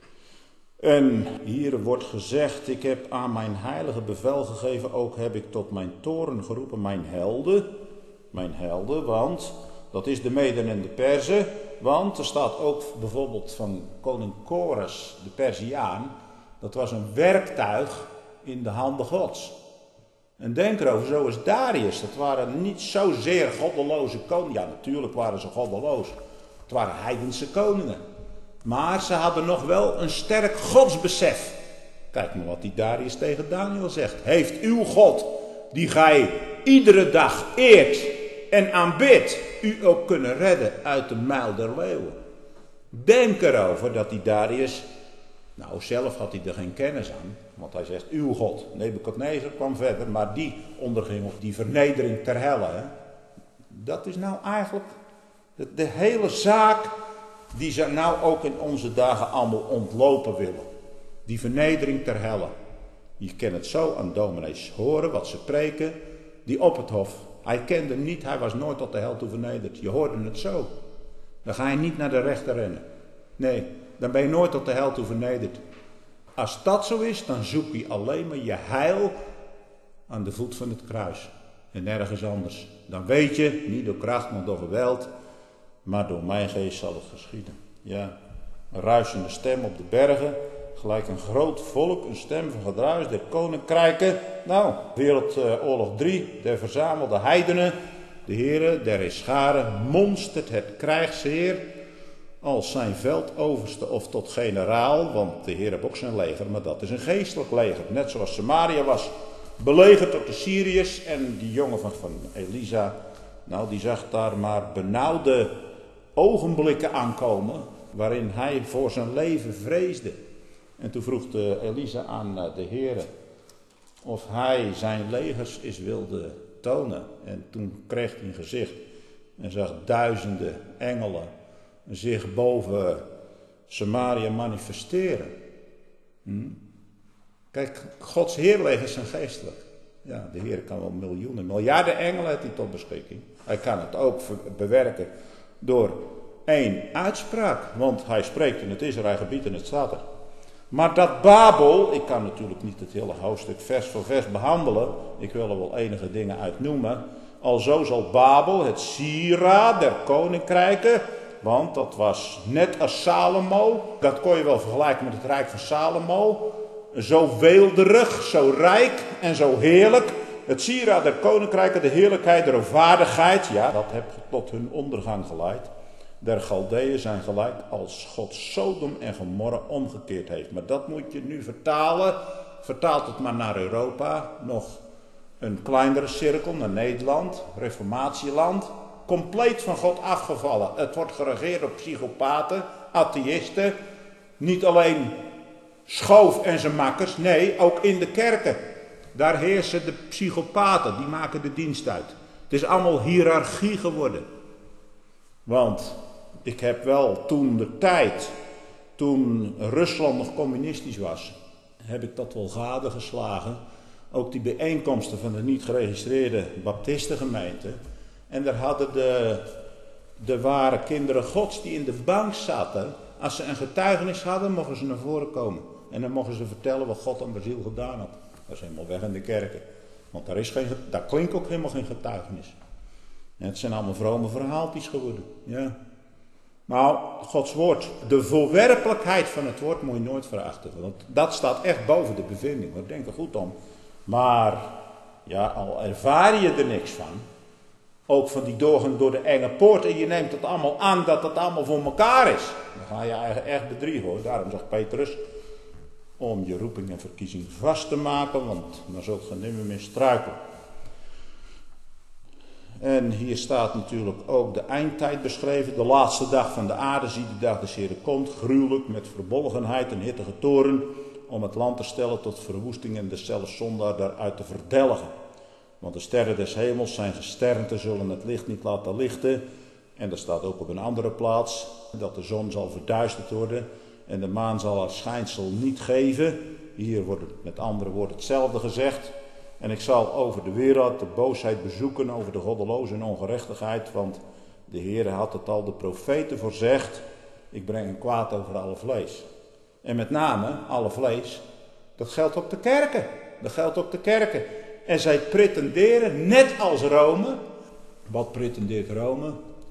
En hier wordt gezegd, ik heb aan mijn heilige bevel gegeven, ook heb ik tot mijn toren geroepen, mijn helden. Mijn helden, want dat is de Meden en de Perzen. Want er staat ook bijvoorbeeld van koning Kores, de Perziaan. Dat was een werktuig in de handen Gods. En denk erover, zo is Darius. Dat waren niet zozeer goddeloze koningen. Ja, natuurlijk waren ze goddeloos. Het waren heidense koningen. Maar ze hadden nog wel een sterk godsbesef. Kijk maar wat die Darius tegen Daniel zegt. Heeft uw God, die gij iedere dag eert en aanbidt, u ook kunnen redden uit de muil der leeuwen? Denk erover dat die Darius, nou zelf had hij er geen kennis aan. Want hij zegt, uw God, Nebukadnezar kwam verder, maar die onderging op die vernedering ter helle. Hè? Dat is nou eigenlijk de, de hele zaak die ze nou ook in onze dagen allemaal ontlopen willen. Die vernedering ter helle. Je kan het zo aan dominees horen, wat ze preken, die op het hof. Hij kende niet, hij was nooit tot de hel toe vernederd. Je hoorde het zo. Dan ga je niet naar de rechter rennen. Nee, dan ben je nooit tot de hel toe vernederd. Als dat zo is, dan zoek je alleen maar je heil aan de voet van het kruis. En nergens anders. Dan weet je, niet door kracht, maar door geweld, maar door mijn geest zal het geschieden. Ja, een ruisende stem op de bergen. gelijk een groot volk, een stem van gedruis der koninkrijken. Nou, Wereldoorlog drie, der verzamelde heidenen, de Heere der Heerscharen, monstert het krijgsheer als zijn veldoverste of tot generaal, want de Heer heeft ook zijn leger, maar dat is een geestelijk leger. Net zoals Samaria was belegerd door de Syriërs en die jongen van, van Elisa, nou die zag daar maar benauwde ogenblikken aankomen waarin hij voor zijn leven vreesde. En toen vroeg de Elisa aan de Heer of hij zijn legers eens wilde tonen. En toen kreeg hij een gezicht en zag duizenden engelen zich boven Samaria manifesteren. Hm? Kijk, Gods heerlegers zijn geestelijk. Ja, de Heer kan wel miljoenen, miljarden engelen heeft hij tot beschikking. Hij kan het ook bewerken door één uitspraak. Want hij spreekt in het Israëlgebied en het staat er. Maar dat Babel, ik kan natuurlijk niet het hele hoofdstuk vers voor vers behandelen. Ik wil er wel enige dingen uit noemen. Alzo zal Babel, het sieraad der koninkrijken, want dat was net als Salomo. Dat kon je wel vergelijken met het rijk van Salomo. Zo weelderig, zo rijk en zo heerlijk. Het sieraad der koninkrijken, de heerlijkheid, de rovaardigheid. Ja, dat heeft tot hun ondergang geleid. Der Galdeeën zijn gelijk als God Sodom en Gomorra omgekeerd heeft. Maar dat moet je nu vertalen. Vertaalt het maar naar Europa. Nog een kleinere cirkel, naar Nederland. Reformatieland. Compleet van God afgevallen. Het wordt geregeerd door psychopaten, atheïsten. Niet alleen Schoof en zijn makkers. Nee, ook in de kerken. Daar heersen de psychopaten. Die maken de dienst uit. Het is allemaal hiërarchie geworden. Want ik heb wel toen de tijd, toen Rusland nog communistisch was, heb ik dat wel gadegeslagen. Ook die bijeenkomsten van de niet geregistreerde baptistengemeente. En daar hadden de, de ware kinderen Gods die in de bank zaten, als ze een getuigenis hadden, mochten ze naar voren komen. En dan mochten ze vertellen wat God aan de ziel gedaan had. Dat is helemaal weg in de kerken. Want daar, is geen, daar klinkt ook helemaal geen getuigenis. En het zijn allemaal vrome verhaaltjes geworden. Ja. Nou, Gods woord, de voorwerpelijkheid van het woord moet je nooit verachten. Want dat staat echt boven de bevinding. We denken goed om. Maar, ja, al ervaar je er niks van. Ook van die doorgang door de enge poort. En je neemt het allemaal aan dat het allemaal voor elkaar is. Dan ga je eigenlijk echt bedriegen hoor. Daarom zegt Petrus, om je roeping en verkiezing vast te maken. Want dan zult je nimmer meer struikelen. En hier staat natuurlijk ook de eindtijd beschreven. De laatste dag van de aarde, zie de dag des Heren komt. Gruwelijk, met verbolgenheid en hittige toren. Om het land te stellen tot verwoesting en deszelfs zondaar daaruit te verdelgen. Want de sterren des hemels zijn gesternte, zullen het licht niet laten lichten. En er staat ook op een andere plaats dat de zon zal verduisterd worden. En de maan zal haar schijnsel niet geven. Hier wordt het met andere woorden hetzelfde gezegd. En ik zal over de wereld de boosheid bezoeken, over de goddeloze en ongerechtigheid. Want de Heer had het al de profeten voorzegd. Ik breng een kwaad over alle vlees. En met name alle vlees, dat geldt ook de kerken. Dat geldt ook de kerken. En zij pretenderen, net als Rome. Wat pretendeert Rome?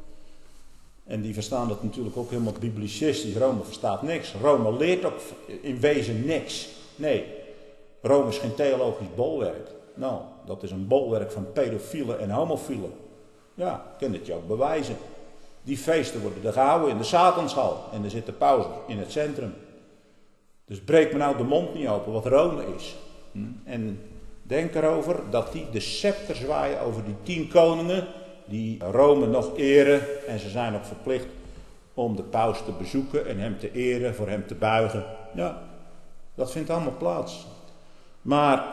En die verstaan dat natuurlijk ook helemaal biblicistisch. Rome verstaat niks. Rome leert ook in wezen niks. Nee, Rome is geen theologisch bolwerk. Nou, dat is een bolwerk van pedofielen en homofielen. Ja, ik kan het je ook bewijzen. Die feesten worden er gehouden in de Satanshal. En er zit de paus in het centrum. Dus breek me nou de mond niet open wat Rome is. Hm? En denk erover dat die de scepter zwaaien over die tien koningen. Die Rome nog eren. En ze zijn ook verplicht om de paus te bezoeken en hem te eren, voor hem te buigen. Ja, dat vindt allemaal plaats. Maar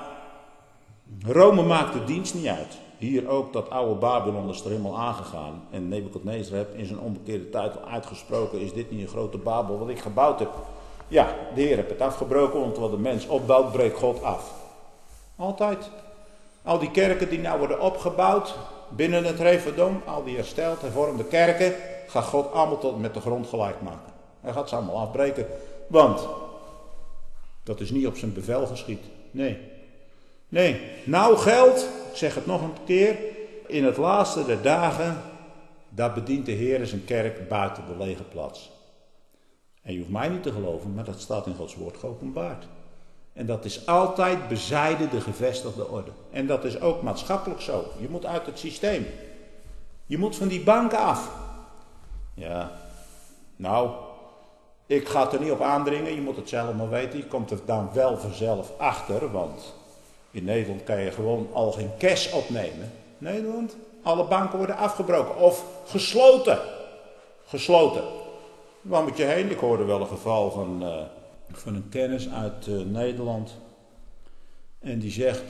Rome maakt de dienst niet uit. Hier ook dat oude Babylon is er helemaal aangegaan. En Nebukadnezar heeft in zijn onbekeerde tijd al uitgesproken, is dit niet een grote Babel wat ik gebouwd heb? Ja, de Heer heeft het afgebroken, want wat de mens opbouwt, breekt God af. Altijd. Al die kerken die nou worden opgebouwd binnen het Reformdom, al die hersteld, hervormde kerken, gaat God allemaal tot met de grond gelijk maken. Hij gaat ze allemaal afbreken, want dat is niet op zijn bevel geschied. Nee. Nee, nou geldt, ik zeg het nog een keer, in het laatste der dagen, daar bedient de Heer zijn kerk buiten de lege plaats. En je hoeft mij niet te geloven, maar dat staat in Gods woord geopenbaard. En dat is altijd bezijden de gevestigde orde. En dat is ook maatschappelijk zo. Je moet uit het systeem. Je moet van die banken af. Ja, nou, ik ga het er niet op aandringen. Je moet het zelf maar weten. Je komt er dan wel vanzelf achter. Want in Nederland kan je gewoon al geen cash opnemen. Nederland, alle banken worden afgebroken of gesloten. Gesloten. Waar moet je heen? Ik hoorde wel een geval van, uh, van een kennis uit uh, Nederland. En die zegt, uh,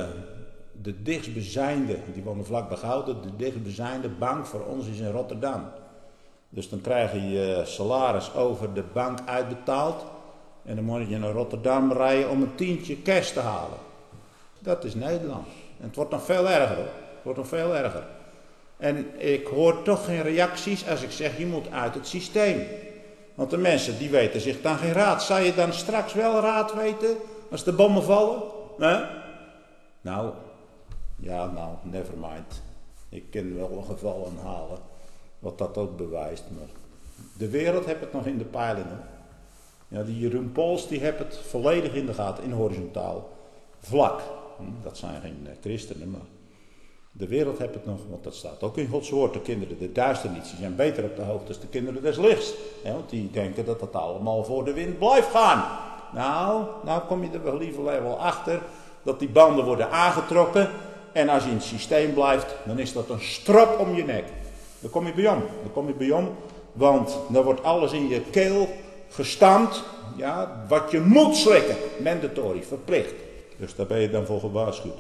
de dichtstbijzijnde, die wonen vlak bij Gouden, de dichtstbijzijnde bank voor ons is in Rotterdam. Dus dan krijg je je salaris over de bank uitbetaald. En dan moet je naar Rotterdam rijden om een tientje cash te halen. Dat is Nederland. En het wordt nog veel erger hoor. Het wordt nog veel erger. En ik hoor toch geen reacties als ik zeg, je moet uit het systeem. Want de mensen die weten zich dan geen raad. Zou je dan straks wel raad weten als de bommen vallen? Nee? Nou, ja nou, never mind. Ik kan wel een geval aanhalen, wat dat ook bewijst. Maar de wereld heeft het nog in de peilingen. Ja, die Jeroen Pols die heeft het volledig in de gaten, in horizontaal vlak. Dat zijn geen christenen, maar de wereld heeft het nog, want dat staat ook in Gods woord. De kinderen der duisternis, die zijn beter op de hoogte dan de kinderen des lichts. Ja, want die denken dat het allemaal voor de wind blijft gaan. Nou, nou kom je er wel liever wel achter dat die banden worden aangetrokken. En als je in het systeem blijft, dan is dat een strop om je nek. Dan kom je bij om, dan kom je bij om. Want dan wordt alles in je keel gestampt. Ja, wat je moet slikken. Mandatory, verplicht. Dus daar ben je dan voor gewaarschuwd.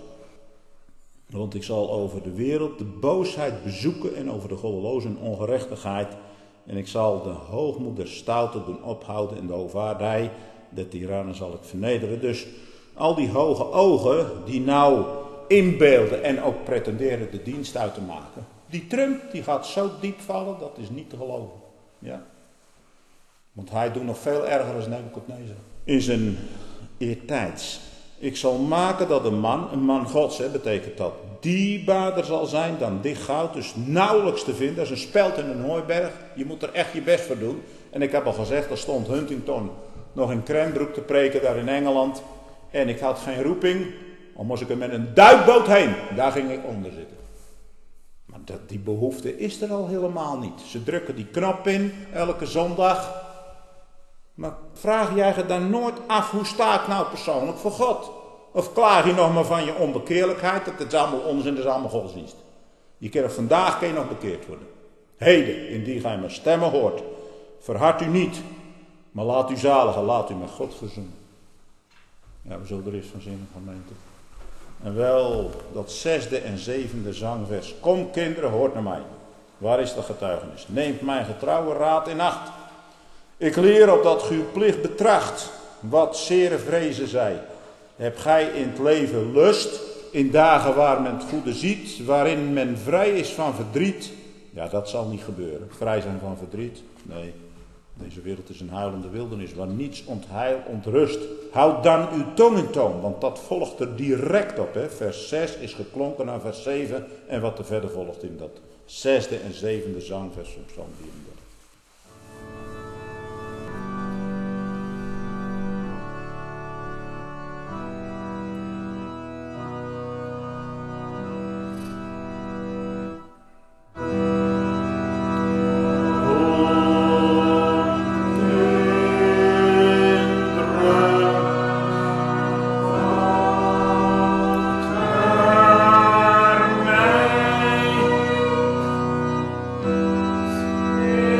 Want ik zal over de wereld de boosheid bezoeken en over de goddeloze en ongerechtigheid. En ik zal de hoogmoed der stouten doen ophouden en de hoogvaardij der tirannen zal ik vernederen. Dus al die hoge ogen die nou inbeelden en ook pretenderen de dienst uit te maken. Die Trump die gaat zo diep vallen, dat is niet te geloven. Ja. Want hij doet nog veel erger dan Nebukadnezar. In zijn eertijds. Ik zal maken dat een man, een man gods, hè, betekent dat, dierbaarder zal zijn dan dit goud. Dus nauwelijks te vinden. Dat is een speld in een hooiberg. Je moet er echt je best voor doen. En ik heb al gezegd, er stond Huntington nog in Cranbrook te preken daar in Engeland. En ik had geen roeping. Al moest ik er met een duikboot heen. Daar ging ik onder zitten. Maar dat, die behoefte is er al helemaal niet. Ze drukken die knop in, elke zondag. Maar vraag jij je dan nooit af, hoe sta ik nou persoonlijk voor God? Of klaag je nog maar van je onbekeerlijkheid? Dat is allemaal onzin, dat is allemaal godsdienst. Je kan vandaag kan je nog bekeerd worden. Heden, indien gij mijn stemmen hoort. Verhard u niet, maar laat u zaligen, laat u met God verzoenen. Ja, we zullen er eens van zingen, gemeente. En wel, dat zesde en zevende zangvers. Kom kinderen, hoort naar mij. Waar is dat getuigenis? Neemt mijn getrouwe raad in acht. Ik leer op dat uw plicht betracht, wat zere vrezen zij. Heb gij in het leven lust, in dagen waar men het goede ziet, waarin men vrij is van verdriet? Ja, dat zal niet gebeuren. Vrij zijn van verdriet? Nee. Deze wereld is een huilende wildernis, waar niets ontheil ontrust. Houd dan uw tong in toom, want dat volgt er direct op. Hè. Vers zes is geklonken naar vers zeven en wat er verder volgt in dat zesde en zevende zangvers van Psalm drieëndertig. Yeah.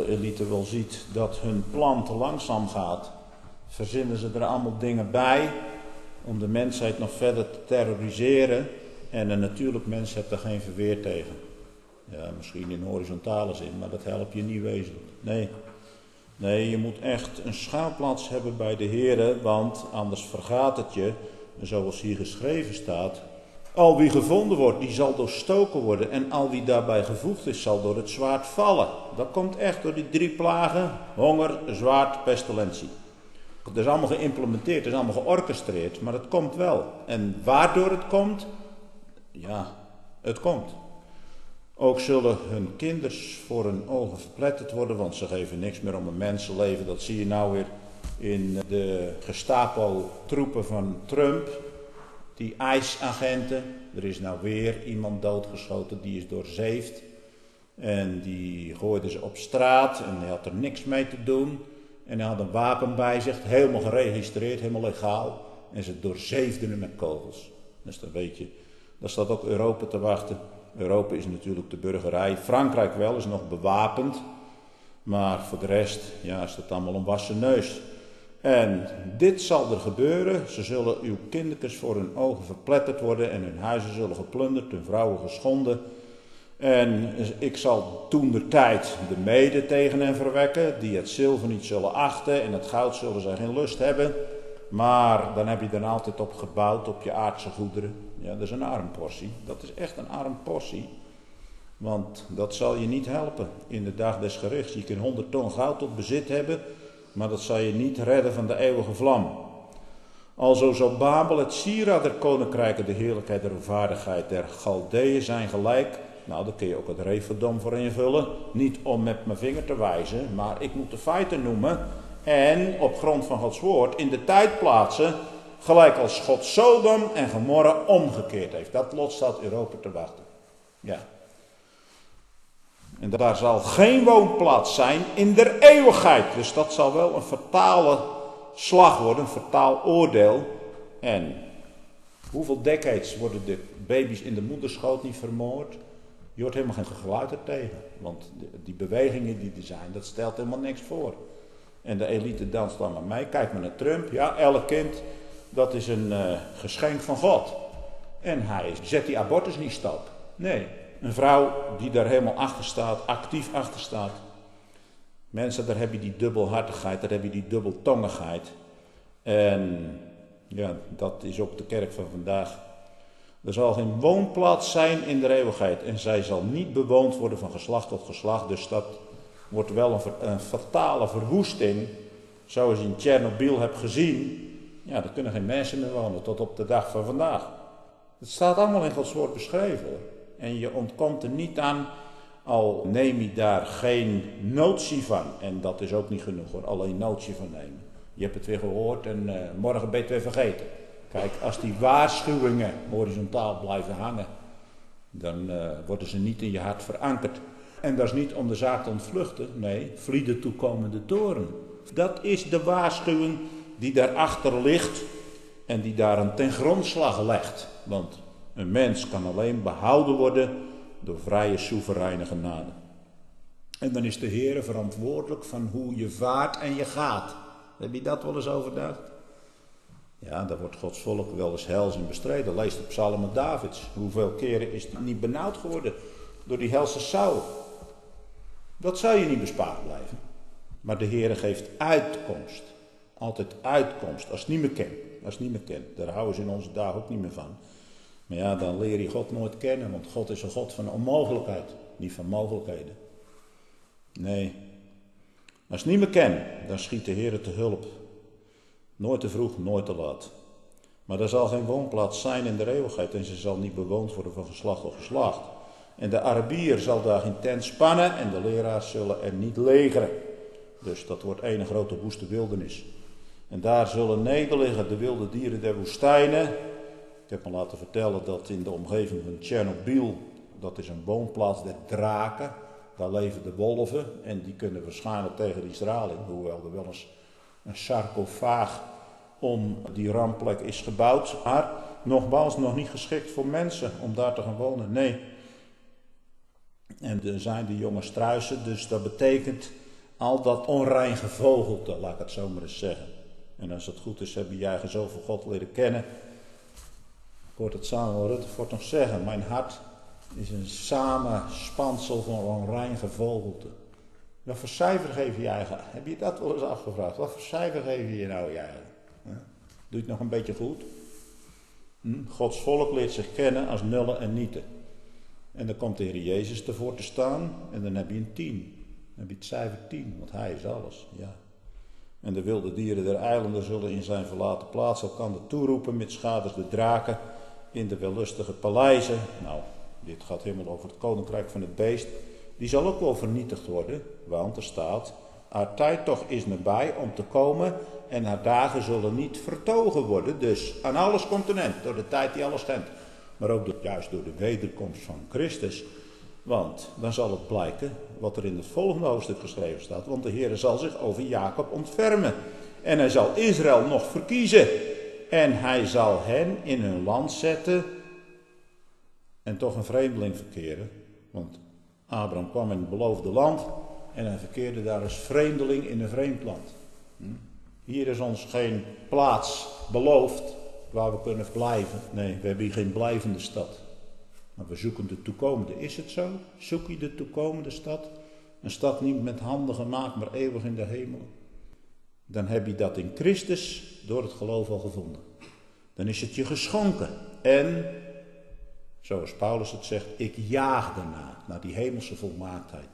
de elite wel ziet dat hun plan te langzaam gaat, verzinnen ze er allemaal dingen bij om de mensheid nog verder te terroriseren. En een natuurlijk mens heeft er geen verweer tegen. Ja, misschien in horizontale zin, maar dat helpt je niet wezenlijk. Nee, nee, je moet echt een schuilplaats hebben bij de Heere, want anders vergaat het je. En zoals hier geschreven staat, al wie gevonden wordt, die zal doorstoken worden. En al wie daarbij gevoegd is, zal door het zwaard vallen. Dat komt echt door die drie plagen: honger, zwaard, pestilentie. Het is allemaal geïmplementeerd, het is allemaal georchestreerd, maar het komt wel. En waardoor het komt? Ja, het komt. Ook zullen hun kinders voor hun ogen verpletterd worden, want ze geven niks meer om een mensenleven. Dat zie je nou weer in de Gestapo-troepen van Trump. Die ICE-agenten. Er is nou weer iemand doodgeschoten, die is doorzeefd. En die gooiden ze op straat en hij had er niks mee te doen. En hij had een wapen bij zich, helemaal geregistreerd, helemaal legaal. En ze doorzeefden hem met kogels. Dus dan weet je, daar staat ook Europa te wachten. Europa is natuurlijk de burgerij. Frankrijk wel, is nog bewapend. Maar voor de rest, ja, is dat allemaal een wassen neus. En dit zal er gebeuren. Ze zullen uw kindertjes voor hun ogen verpletterd worden en hun huizen zullen geplunderd, hun vrouwen geschonden. En ik zal toen de tijd de mede tegen hen verwekken, die het zilver niet zullen achten en het goud zullen zij geen lust hebben. Maar dan heb je er altijd op gebouwd, op je aardse goederen. Ja, dat is een arm portie. Dat is echt een arm portie. Want dat zal je niet helpen in de dag des gerichts. Je kunt honderd ton goud tot bezit hebben, maar dat zal je niet redden van de eeuwige vlam. Alzo zal Babel het sieraad der koninkrijken, de heerlijkheid der vaardigheid der Galdeeën zijn gelijk. Nou, daar kun je ook het Referdom voor invullen. Niet om met mijn vinger te wijzen, maar ik moet de feiten noemen. En op grond van Gods woord in de tijd plaatsen, gelijk als God Sodom en Gomorra omgekeerd heeft. Dat lot staat Europa te wachten. Ja. En daar zal geen woonplaats zijn in der eeuwigheid. Dus dat zal wel een fatale slag worden, een fataal oordeel. En hoeveel decades worden de baby's in de moederschoot niet vermoord? Je hoort helemaal geen geluid er tegen. Want die bewegingen die er zijn, dat stelt helemaal niks voor. En de elite danst dan met mij. Kijk maar naar Trump. Ja, elk kind, dat is een uh, geschenk van God. En hij zet die abortus niet stop. Nee, een vrouw die daar helemaal achter staat, actief achter staat. Mensen, daar heb je die dubbelhartigheid, daar heb je die dubbeltongigheid. En ja, dat is ook de kerk van vandaag. Er zal geen woonplaats zijn in de eeuwigheid. En zij zal niet bewoond worden van geslacht tot geslacht. Dus dat wordt wel een, een fatale verwoesting. Zoals je in Tsjernobyl hebt gezien. Ja, daar kunnen geen mensen meer wonen tot op de dag van vandaag. Het staat allemaal in Gods woord beschreven. En je ontkomt er niet aan, al neem je daar geen notie van. En dat is ook niet genoeg hoor, alleen notie van nemen. Je hebt het weer gehoord en uh, morgen ben je het weer vergeten. Kijk, als die waarschuwingen horizontaal blijven hangen, dan uh, worden ze niet in je hart verankerd. En dat is niet om de zaak te ontvluchten, nee, vlie de toekomende toren. Dat is de waarschuwing die daarachter ligt en die daar een ten grondslag legt. Want een mens kan alleen behouden worden door vrije, soevereine genade. En dan is de Heer verantwoordelijk van hoe je vaart en je gaat. Heb je dat wel eens overdacht? Ja, daar wordt Gods volk wel eens hels in bestreden. Lees de psalmen Davids. Hoeveel keren is het niet benauwd geworden door die helse Saul? Dat zou je niet bespaard blijven. Maar de Heer geeft uitkomst. Altijd uitkomst. Als het niet meer kent. Als het niet meer kent. Daar houden ze in onze dagen ook niet meer van. Maar ja, dan leer je God nooit kennen. Want God is een God van onmogelijkheid. Niet van mogelijkheden. Nee. Als je het niet meer kent, dan schiet de Heer te hulp. Nooit te vroeg, nooit te laat. Maar er zal geen woonplaats zijn in de eeuwigheid. En ze zal niet bewoond worden van geslacht tot geslacht. En de Arabier zal daar geen tent spannen. En de leraars zullen er niet legeren. Dus dat wordt één grote woeste wildernis. En daar zullen nederliggen de wilde dieren der woestijnen. Ik heb me laten vertellen dat in de omgeving van Tsjernobyl, dat is een woonplaats der draken. Daar leven de wolven en die kunnen waarschijnlijk tegen die straling, hoewel er wel eens een sarcofaag om die rampplek is gebouwd. Maar nogmaals, nog niet geschikt voor mensen om daar te gaan wonen. Nee. En er zijn de jonge struisen, dus dat betekent Al dat onrein gevogelte, laat ik het zo maar eens zeggen. En als het goed is, heb je je eigen zoveel God leren kennen. Ik hoor het Samuel Rutherford nog zeggen. Mijn hart is een samenspansel van onrein gevogelte. Wat voor cijfer geef je je eigen? Heb je dat wel eens afgevraagd? Wat voor cijfer geef je je nou je eigen? Doe je het nog een beetje goed? Hm? Gods volk leert zich kennen als nullen en nieten. En dan komt de Heer Jezus ervoor te staan en dan heb je een tien. Dan heb je het cijfer tien, want Hij is alles. Ja. En de wilde dieren der eilanden zullen in zijn verlaten plaats elkander toeroepen met schaders de draken in de wellustige paleizen. Nou, dit gaat helemaal over het koninkrijk van het beest. Die zal ook wel vernietigd worden, want er staat: haar tijd toch is nabij om te komen en haar dagen zullen niet vertogen worden. Dus aan alles komt een eind, door de tijd die alles schendt. Maar ook door, juist door de wederkomst van Christus. Want dan zal het blijken wat er in het volgende hoofdstuk geschreven staat. Want de Heer zal zich over Jacob ontfermen. En hij zal Israël nog verkiezen. En hij zal hen in hun land zetten. En toch een vreemdeling verkeren. Want Abraham kwam in het beloofde land. En hij verkeerde daar als vreemdeling in een vreemd land. Hier is ons geen plaats beloofd waar we kunnen blijven. Nee, we hebben hier geen blijvende stad. Maar we zoeken de toekomende. Is het zo? Zoek je de toekomende stad? Een stad niet met handen gemaakt, maar eeuwig in de hemel. Dan heb je dat in Christus door het geloof al gevonden. Dan is het je geschonken. En, zoals Paulus het zegt, ik jaag daarna, naar die hemelse volmaaktheid.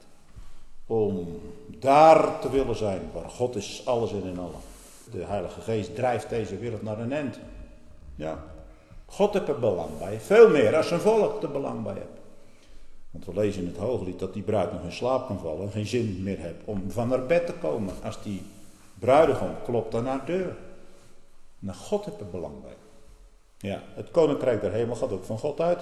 Om daar te willen zijn, waar God is alles en in allen. De Heilige Geest drijft deze wereld naar een eind. Ja, God heeft er belang bij. Veel meer als zijn volk er belang bij heeft. Want we lezen in het Hooglied dat die bruid nog in slaap kan vallen. Geen zin meer heeft om van haar bed te komen. Als die bruidegom klopt aan haar deur. Nou, God heeft er belang bij. Ja, het koninkrijk der hemel gaat ook van God uit.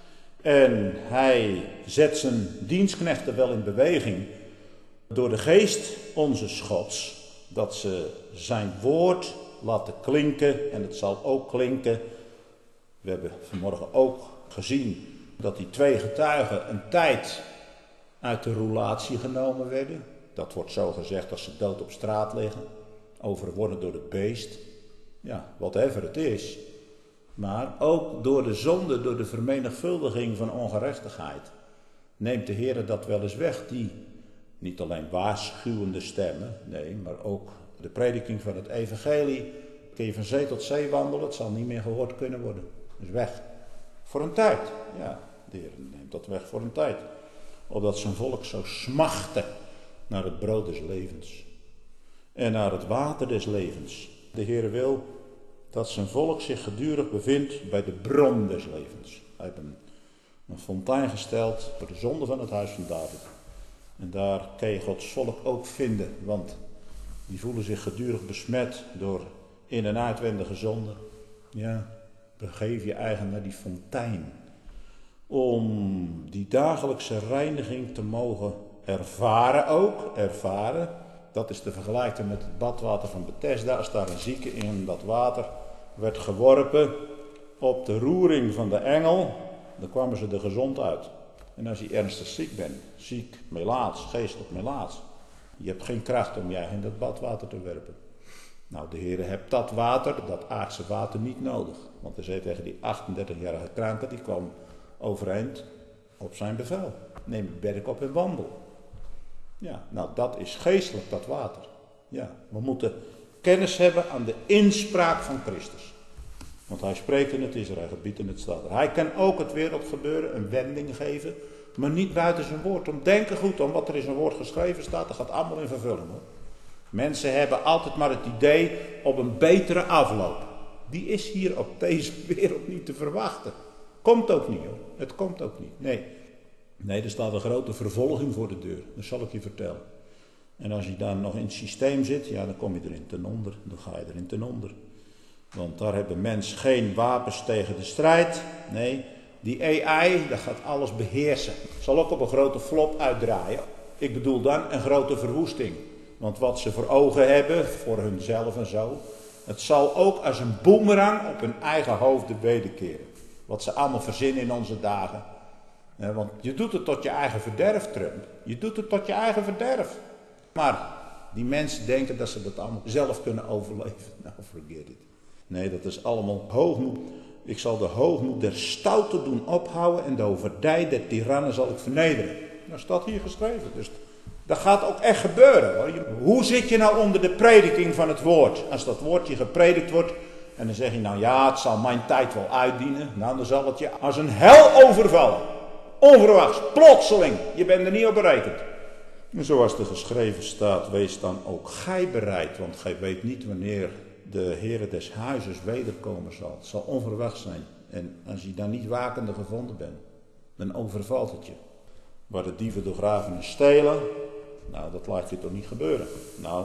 En hij zet zijn dienstknechten wel in beweging. Door de geest onze Gods. Dat ze zijn woord laten klinken. En het zal ook klinken. We hebben vanmorgen ook gezien dat die twee getuigen een tijd uit de roulatie genomen werden. Dat wordt zo gezegd als ze dood op straat liggen. Overwonnen door het beest. Ja, whatever het is. Maar ook door de zonde, door de vermenigvuldiging van ongerechtigheid. Neemt de Heer dat wel eens weg. Die niet alleen waarschuwende stemmen. Nee, maar ook de prediking van het evangelie. Kun je van zee tot zee wandelen. Het zal niet meer gehoord kunnen worden. Dus weg. Voor een tijd. Ja, de Heer neemt dat weg voor een tijd. Opdat zijn volk zo smachtte naar het brood des levens. En naar het water des levens. De Heer wil dat zijn volk zich gedurig bevindt bij de bron des levens. Hij heeft een, een fontein gesteld voor de zonde van het huis van David. En daar kan je Gods volk ook vinden. Want die voelen zich gedurig besmet door in- en uitwendige zonde. Ja. Begeef je eigen naar die fontein. Om die dagelijkse reiniging te mogen ervaren ook. Ervaren. Dat is te vergelijken met het badwater van Bethesda. Als daar een zieke in dat water werd geworpen. Op de roering van de engel. Dan kwamen ze er gezond uit. En als je ernstig ziek bent. Ziek, melaats, geestelijk melaats. Je hebt geen kracht om je eigen in dat badwater te werpen. Nou, de Heer heeft dat water, dat aardse water, niet nodig. Want hij zei tegen die achtendertigjarige kranke, die kwam overeind op zijn bevel. Neem het berk op en wandel. Ja, nou dat is geestelijk, dat water. Ja, we moeten kennis hebben aan de inspraak van Christus. Want hij spreekt in het Israëlgebied en het staat er. Hij kan ook het wereldgebeuren een wending geven, maar niet buiten zijn woord. Om denken goed om wat er in zijn woord geschreven staat, dat gaat allemaal in vervulling hoor. Mensen hebben altijd maar het idee op een betere afloop. Die is hier op deze wereld niet te verwachten. Komt ook niet hoor. Het komt ook niet. Nee. Nee, er staat een grote vervolging voor de deur. Dat zal ik je vertellen. En als je dan nog in het systeem zit, ja dan kom je erin ten onder. Dan ga je erin ten onder. Want daar hebben mensen geen wapens tegen de strijd. Nee, die A I, dat gaat alles beheersen. Zal ook op een grote flop uitdraaien. Ik bedoel dan een grote verwoesting. Want wat ze voor ogen hebben, voor hunzelf en zo, het zal ook als een boemerang op hun eigen hoofd wederkeren. Wat ze allemaal verzinnen in onze dagen. Want je doet het tot je eigen verderf, Trump. Je doet het tot je eigen verderf. Maar die mensen denken dat ze dat allemaal zelf kunnen overleven. Nou, forget it. Nee, dat is allemaal hoogmoed. Ik zal de hoogmoed der stouten doen ophouden en de overdij der tirannen zal ik vernederen. Dat staat hier geschreven. Dus dat gaat ook echt gebeuren, hoor. Hoe zit je nou onder de prediking van het woord? Als dat woordje gepredikt wordt en dan zeg je nou ja, het zal mijn tijd wel uitdienen. Nou, dan zal het je als een hel overvallen. Onverwachts, plotseling. Je bent er niet op berekend. En zoals er geschreven staat, wees dan ook gij bereid, want gij weet niet wanneer de Heere des huizes wederkomen zal. Het zal onverwachts zijn. En als je dan niet wakende gevonden bent, dan overvalt het je. Waar de dieven doorgraven en stelen, nou, dat laat je toch niet gebeuren. Nou,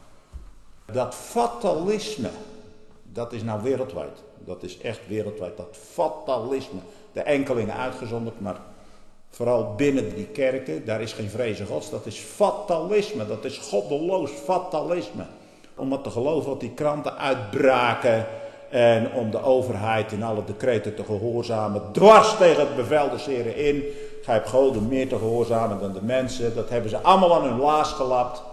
dat fatalisme, dat is nou wereldwijd. Dat is echt wereldwijd, dat fatalisme. De enkelingen uitgezonderd, maar vooral binnen die kerken, daar is geen vreze gods. Dat is fatalisme, dat is goddeloos fatalisme. Om wat te geloven wat die kranten uitbraken en om de overheid in alle decreten te gehoorzamen, dwars tegen het bevel des Heren in. Gij hebt goden meer te gehoorzamen dan de mensen. Dat hebben ze allemaal aan hun laars gelapt.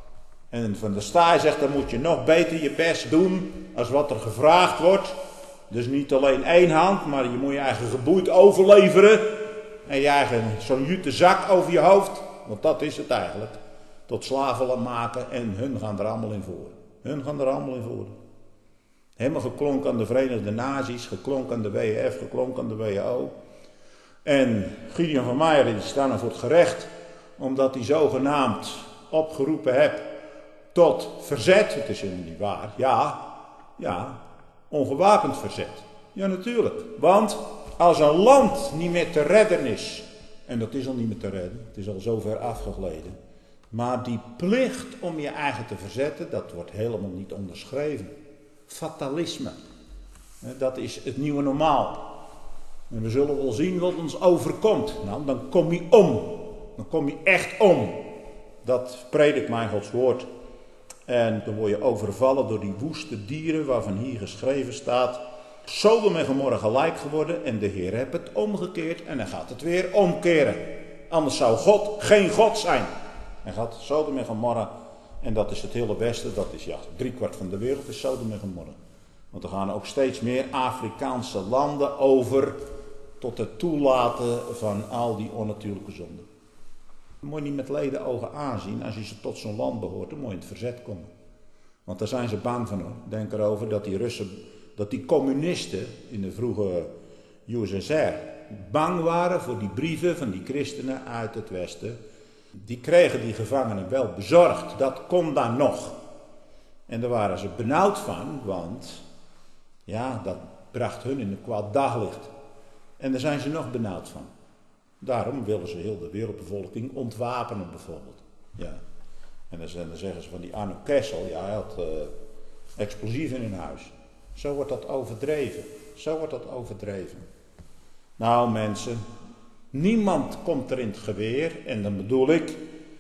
En Van der Staaij zegt, dan moet je nog beter je best doen als wat er gevraagd wordt. Dus niet alleen één hand, maar je moet je eigen geboeid overleveren. En je eigen zo'n jute zak over je hoofd. Want dat is het eigenlijk. Tot slaven maken en hun gaan er allemaal in voor. Hun gaan er allemaal in voor. Helemaal geklonk aan de Verenigde Naties, geklonk aan de W E F, geklonk aan de W H O. En Gideon van Meijer, die staan er voor het gerecht, omdat hij zogenaamd opgeroepen heeft tot verzet. Het is helemaal niet waar. Ja, ja, ongewapend verzet. Ja, natuurlijk. Want als een land niet meer te redden is, en dat is al niet meer te redden, het is al zo ver afgegleden, maar die plicht om je eigen te verzetten, dat wordt helemaal niet onderschreven. Fatalisme. Dat is het nieuwe normaal. En we zullen wel zien wat ons overkomt. Nou, dan kom je om. Dan kom je echt om. Dat predikt mijn Gods woord. En dan word je overvallen door die woeste dieren waarvan hier geschreven staat. Sodom en Gomorra gelijk geworden en de Heer heeft het omgekeerd en hij gaat het weer omkeren. Anders zou God geen God zijn. Hij gaat Sodom en Gomorra, en dat is het hele Westen, dat is ja, driekwart van de wereld is Sodom en Gomorra. Want er gaan ook steeds meer Afrikaanse landen over tot het toelaten van al die onnatuurlijke zonden. Dat moet je niet met leden ogen aanzien. Als je ze tot zo'n land behoort, dan moet je in het verzet komen. Want daar zijn ze bang van hoor. Denk erover dat die Russen, dat die communisten in de vroege U S S R bang waren voor die brieven van die christenen uit het Westen. Die kregen die gevangenen wel bezorgd. Dat kon dan nog. En daar waren ze benauwd van, want ja, dat bracht hun in een kwaad daglicht. En daar zijn ze nog benauwd van. Daarom willen ze heel de wereldbevolking ontwapenen bijvoorbeeld. Ja. En dan zeggen ze van die Arno Kessel, ja, hij had uh, explosieven in huis. Zo wordt dat overdreven. Zo wordt dat overdreven. Nou mensen, niemand komt er in het geweer, en dan bedoel ik,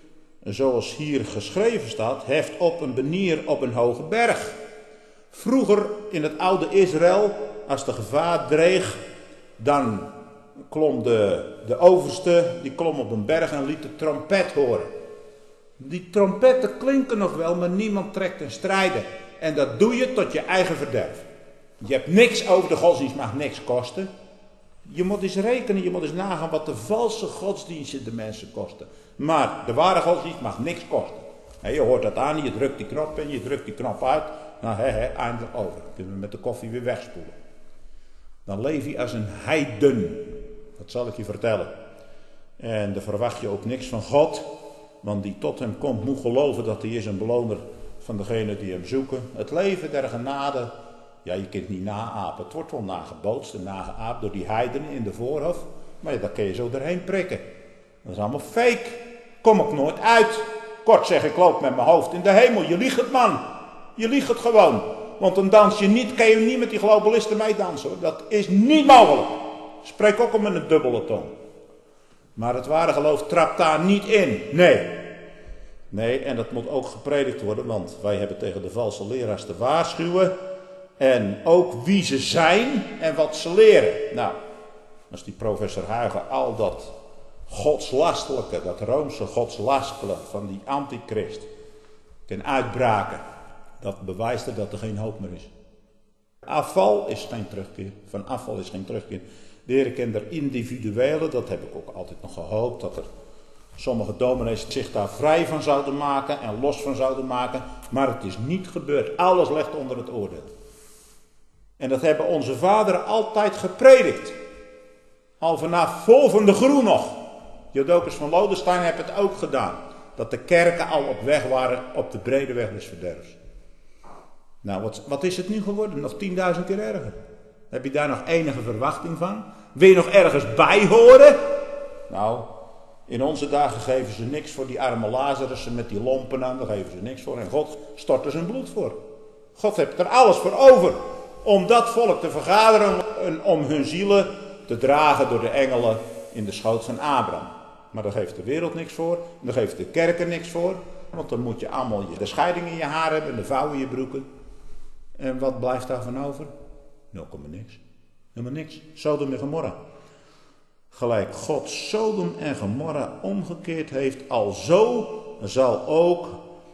zoals hier geschreven staat, heft op een banier op een hoge berg. Vroeger in het oude Israël, als de gevaar dreig, dan klom de, de overste, die klom op een berg en liet de trompet horen. Die trompetten klinken nog wel, maar niemand trekt een strijden. En dat doe je tot je eigen verderf. Je hebt niks over, de godsdienst mag niks kosten. Je moet eens rekenen, je moet eens nagaan wat de valse godsdiensten de mensen kosten. Maar de ware godsdienst mag niks kosten. He, je hoort dat aan, je drukt die knop in, je drukt die knop uit. Nou, he, he, eindelijk over. Kunnen we met de koffie weer wegspoelen. Dan leef je als een heiden. Dat zal ik je vertellen. En dan verwacht je ook niks van God. Want die tot hem komt moet geloven dat hij is een beloner van degenen die hem zoeken. Het leven der genade, ja, je kunt niet naapen. Het wordt wel nagebootst en nageaapt door die heidenen in de voorhof. Maar ja, daar kun je zo doorheen prikken. Dat is allemaal fake. Kom ik nooit uit. Kort zeg, ik loop met mijn hoofd in de hemel. Je liegt het, man. Je liegt het gewoon. Want dan dans je niet, kan je niet met die globalisten meedansen, hoor. Dat is niet mogelijk. Spreek ook al met een dubbele tong. Maar het ware geloof trapt daar niet in. Nee. Nee, en dat moet ook gepredikt worden, want wij hebben tegen de valse leraars te waarschuwen. En ook wie ze zijn en wat ze leren. Nou, als die professor Huygen al dat godslastelijke, dat Roomse godslastelijke van die antichrist En uitbraken, dat bewijst er dat er geen hoop meer is. Afval is geen terugkeer, van afval is geen terugkeer. De Heer kent er individuele, dat heb ik ook altijd nog gehoopt, dat er sommige dominees zich daar vrij van zouden maken en los van zouden maken. Maar het is niet gebeurd. Alles ligt onder het oordeel. En dat hebben onze vaderen altijd gepredikt. Al vanaf vol van de groen nog. Jodokus van Lodestein heeft het ook gedaan. Dat de kerken al op weg waren op de brede weg des verderfs. Nou, wat, wat is het nu geworden? Nog tienduizend keer erger. Heb je daar nog enige verwachting van? Wil je nog ergens bij horen? Nou, in onze dagen geven ze niks voor die arme Lazarussen met die lompen aan. Daar geven ze niks voor. En God stort er zijn bloed voor. God heeft er alles voor over. Om dat volk te vergaderen en om hun zielen te dragen door de engelen in de schoot van Abraham. Maar daar geeft de wereld niks voor. Daar geeft de kerk er niks voor. Want dan moet je allemaal de scheiding in je haar hebben en de vouw in je broeken. En wat blijft daarvan over? nul komma niks. Helemaal niks. Sodom en Gomorra. Gelijk God Sodom en Gomorra omgekeerd heeft, alzo zal ook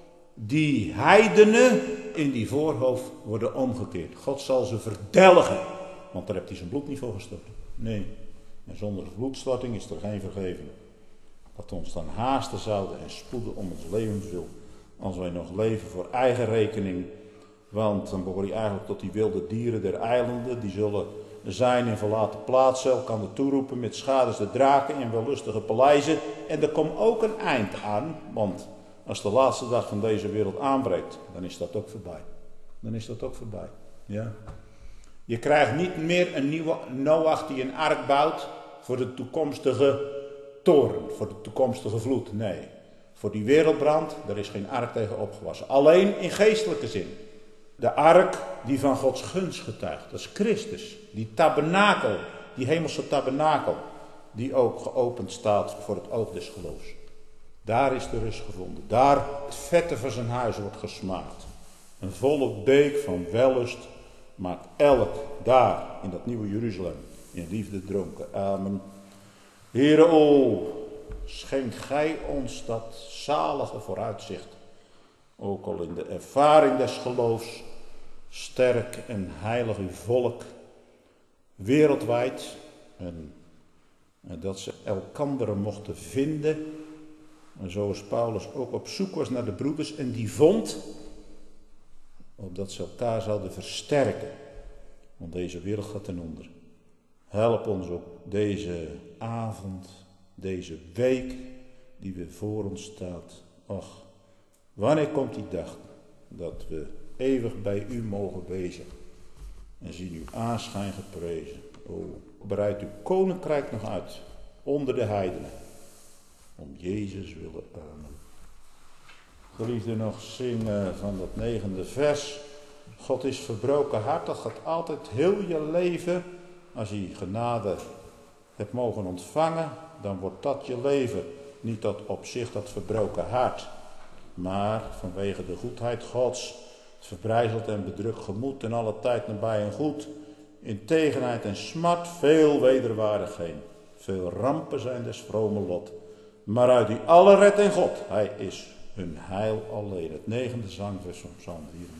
die heidenen in die voorhoofd worden omgekeerd. God zal ze verdelgen, want daar heeft hij zijn bloed niet voor gestort. Nee, en zonder bloedstorting is er geen vergeving. Dat ons dan haasten zouden en spoeden om ons levenswil, als wij nog leven voor eigen rekening. Want dan behoor je eigenlijk tot die wilde dieren der eilanden, die zullen zijn in verlaten plaatsen, elkander toeroepen met schades de draken in wellustige paleizen. En er komt ook een eind aan, want als de laatste dag van deze wereld aanbreekt, dan is dat ook voorbij. Dan is dat ook voorbij, ja. Je krijgt niet meer een nieuwe Noach die een ark bouwt voor de toekomstige toren, voor de toekomstige vloed. Nee, voor die wereldbrand, daar is geen ark tegen opgewassen. Alleen in geestelijke zin. De ark die van Gods gunst getuigt, dat is Christus. Die tabernakel, die hemelse tabernakel, die ook geopend staat voor het oog des geloofs. Daar is de rust gevonden. Daar het vette van zijn huis wordt gesmaakt. Een volle beek van wellust maakt elk daar in dat nieuwe Jeruzalem in liefde dronken. Amen. Heere, o, schenk gij ons dat zalige vooruitzicht. Ook al in de ervaring des geloofs, sterk en heilig uw volk, wereldwijd. En, en dat ze elkanderen mochten vinden. En zoals Paulus ook op zoek was naar de broeders en die vond, opdat ze elkaar zouden versterken. Want deze wereld gaat ten onder. Help ons ook deze avond, deze week die weer voor ons staat. Och, wanneer komt die dag dat we eeuwig bij u mogen wezen en zien uw aanschijn geprezen. O, bereid uw koninkrijk nog uit onder de heidenen. Om Jezus willen. Amen. Geliefde nog zingen van dat negende vers. God is verbrokenhartig, gaat altijd heel je leven. Als je genade hebt mogen ontvangen, dan wordt dat je leven. Niet dat op zich dat verbroken hart, maar vanwege de goedheid Gods, het verbrijzeld en bedrukt gemoed en alle tijd nabij en goed, in tegenheid en smart veel wederwaardigheden. Veel rampen zijn des vrome lot. Maar uit die alle redt en God, hij is hun heil alleen. Het negende zangvers van Psalm vierendertig.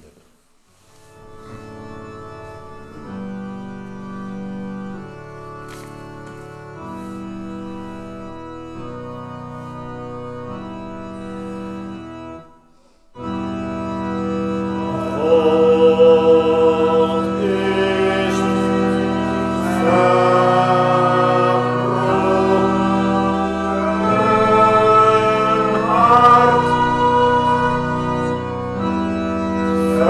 Amen.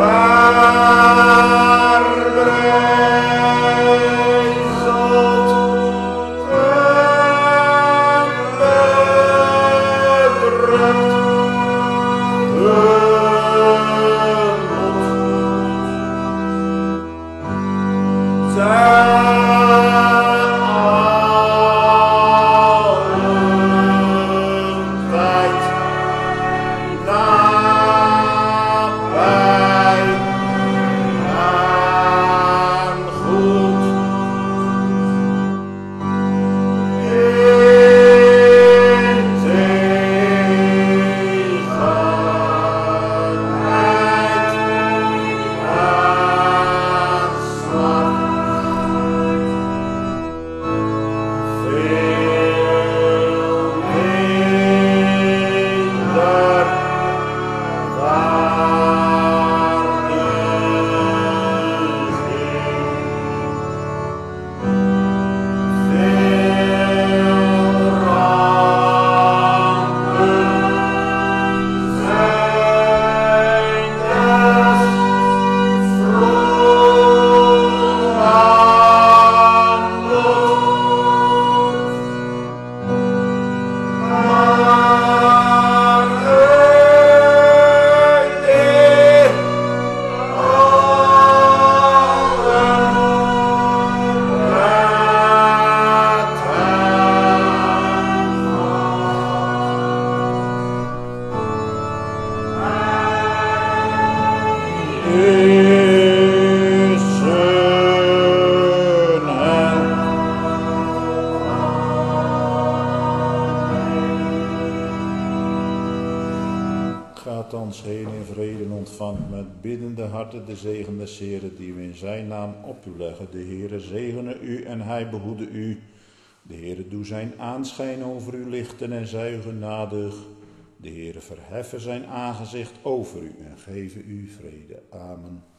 ontvangt met biddende harten de zegen des Heren die we in zijn naam op u leggen. De Heere zegene u en hij behoede u. De Heere doe zijn aanschijn over u lichten en zij u genadig. De Heere verheffen zijn aangezicht over u en geven u vrede. Amen.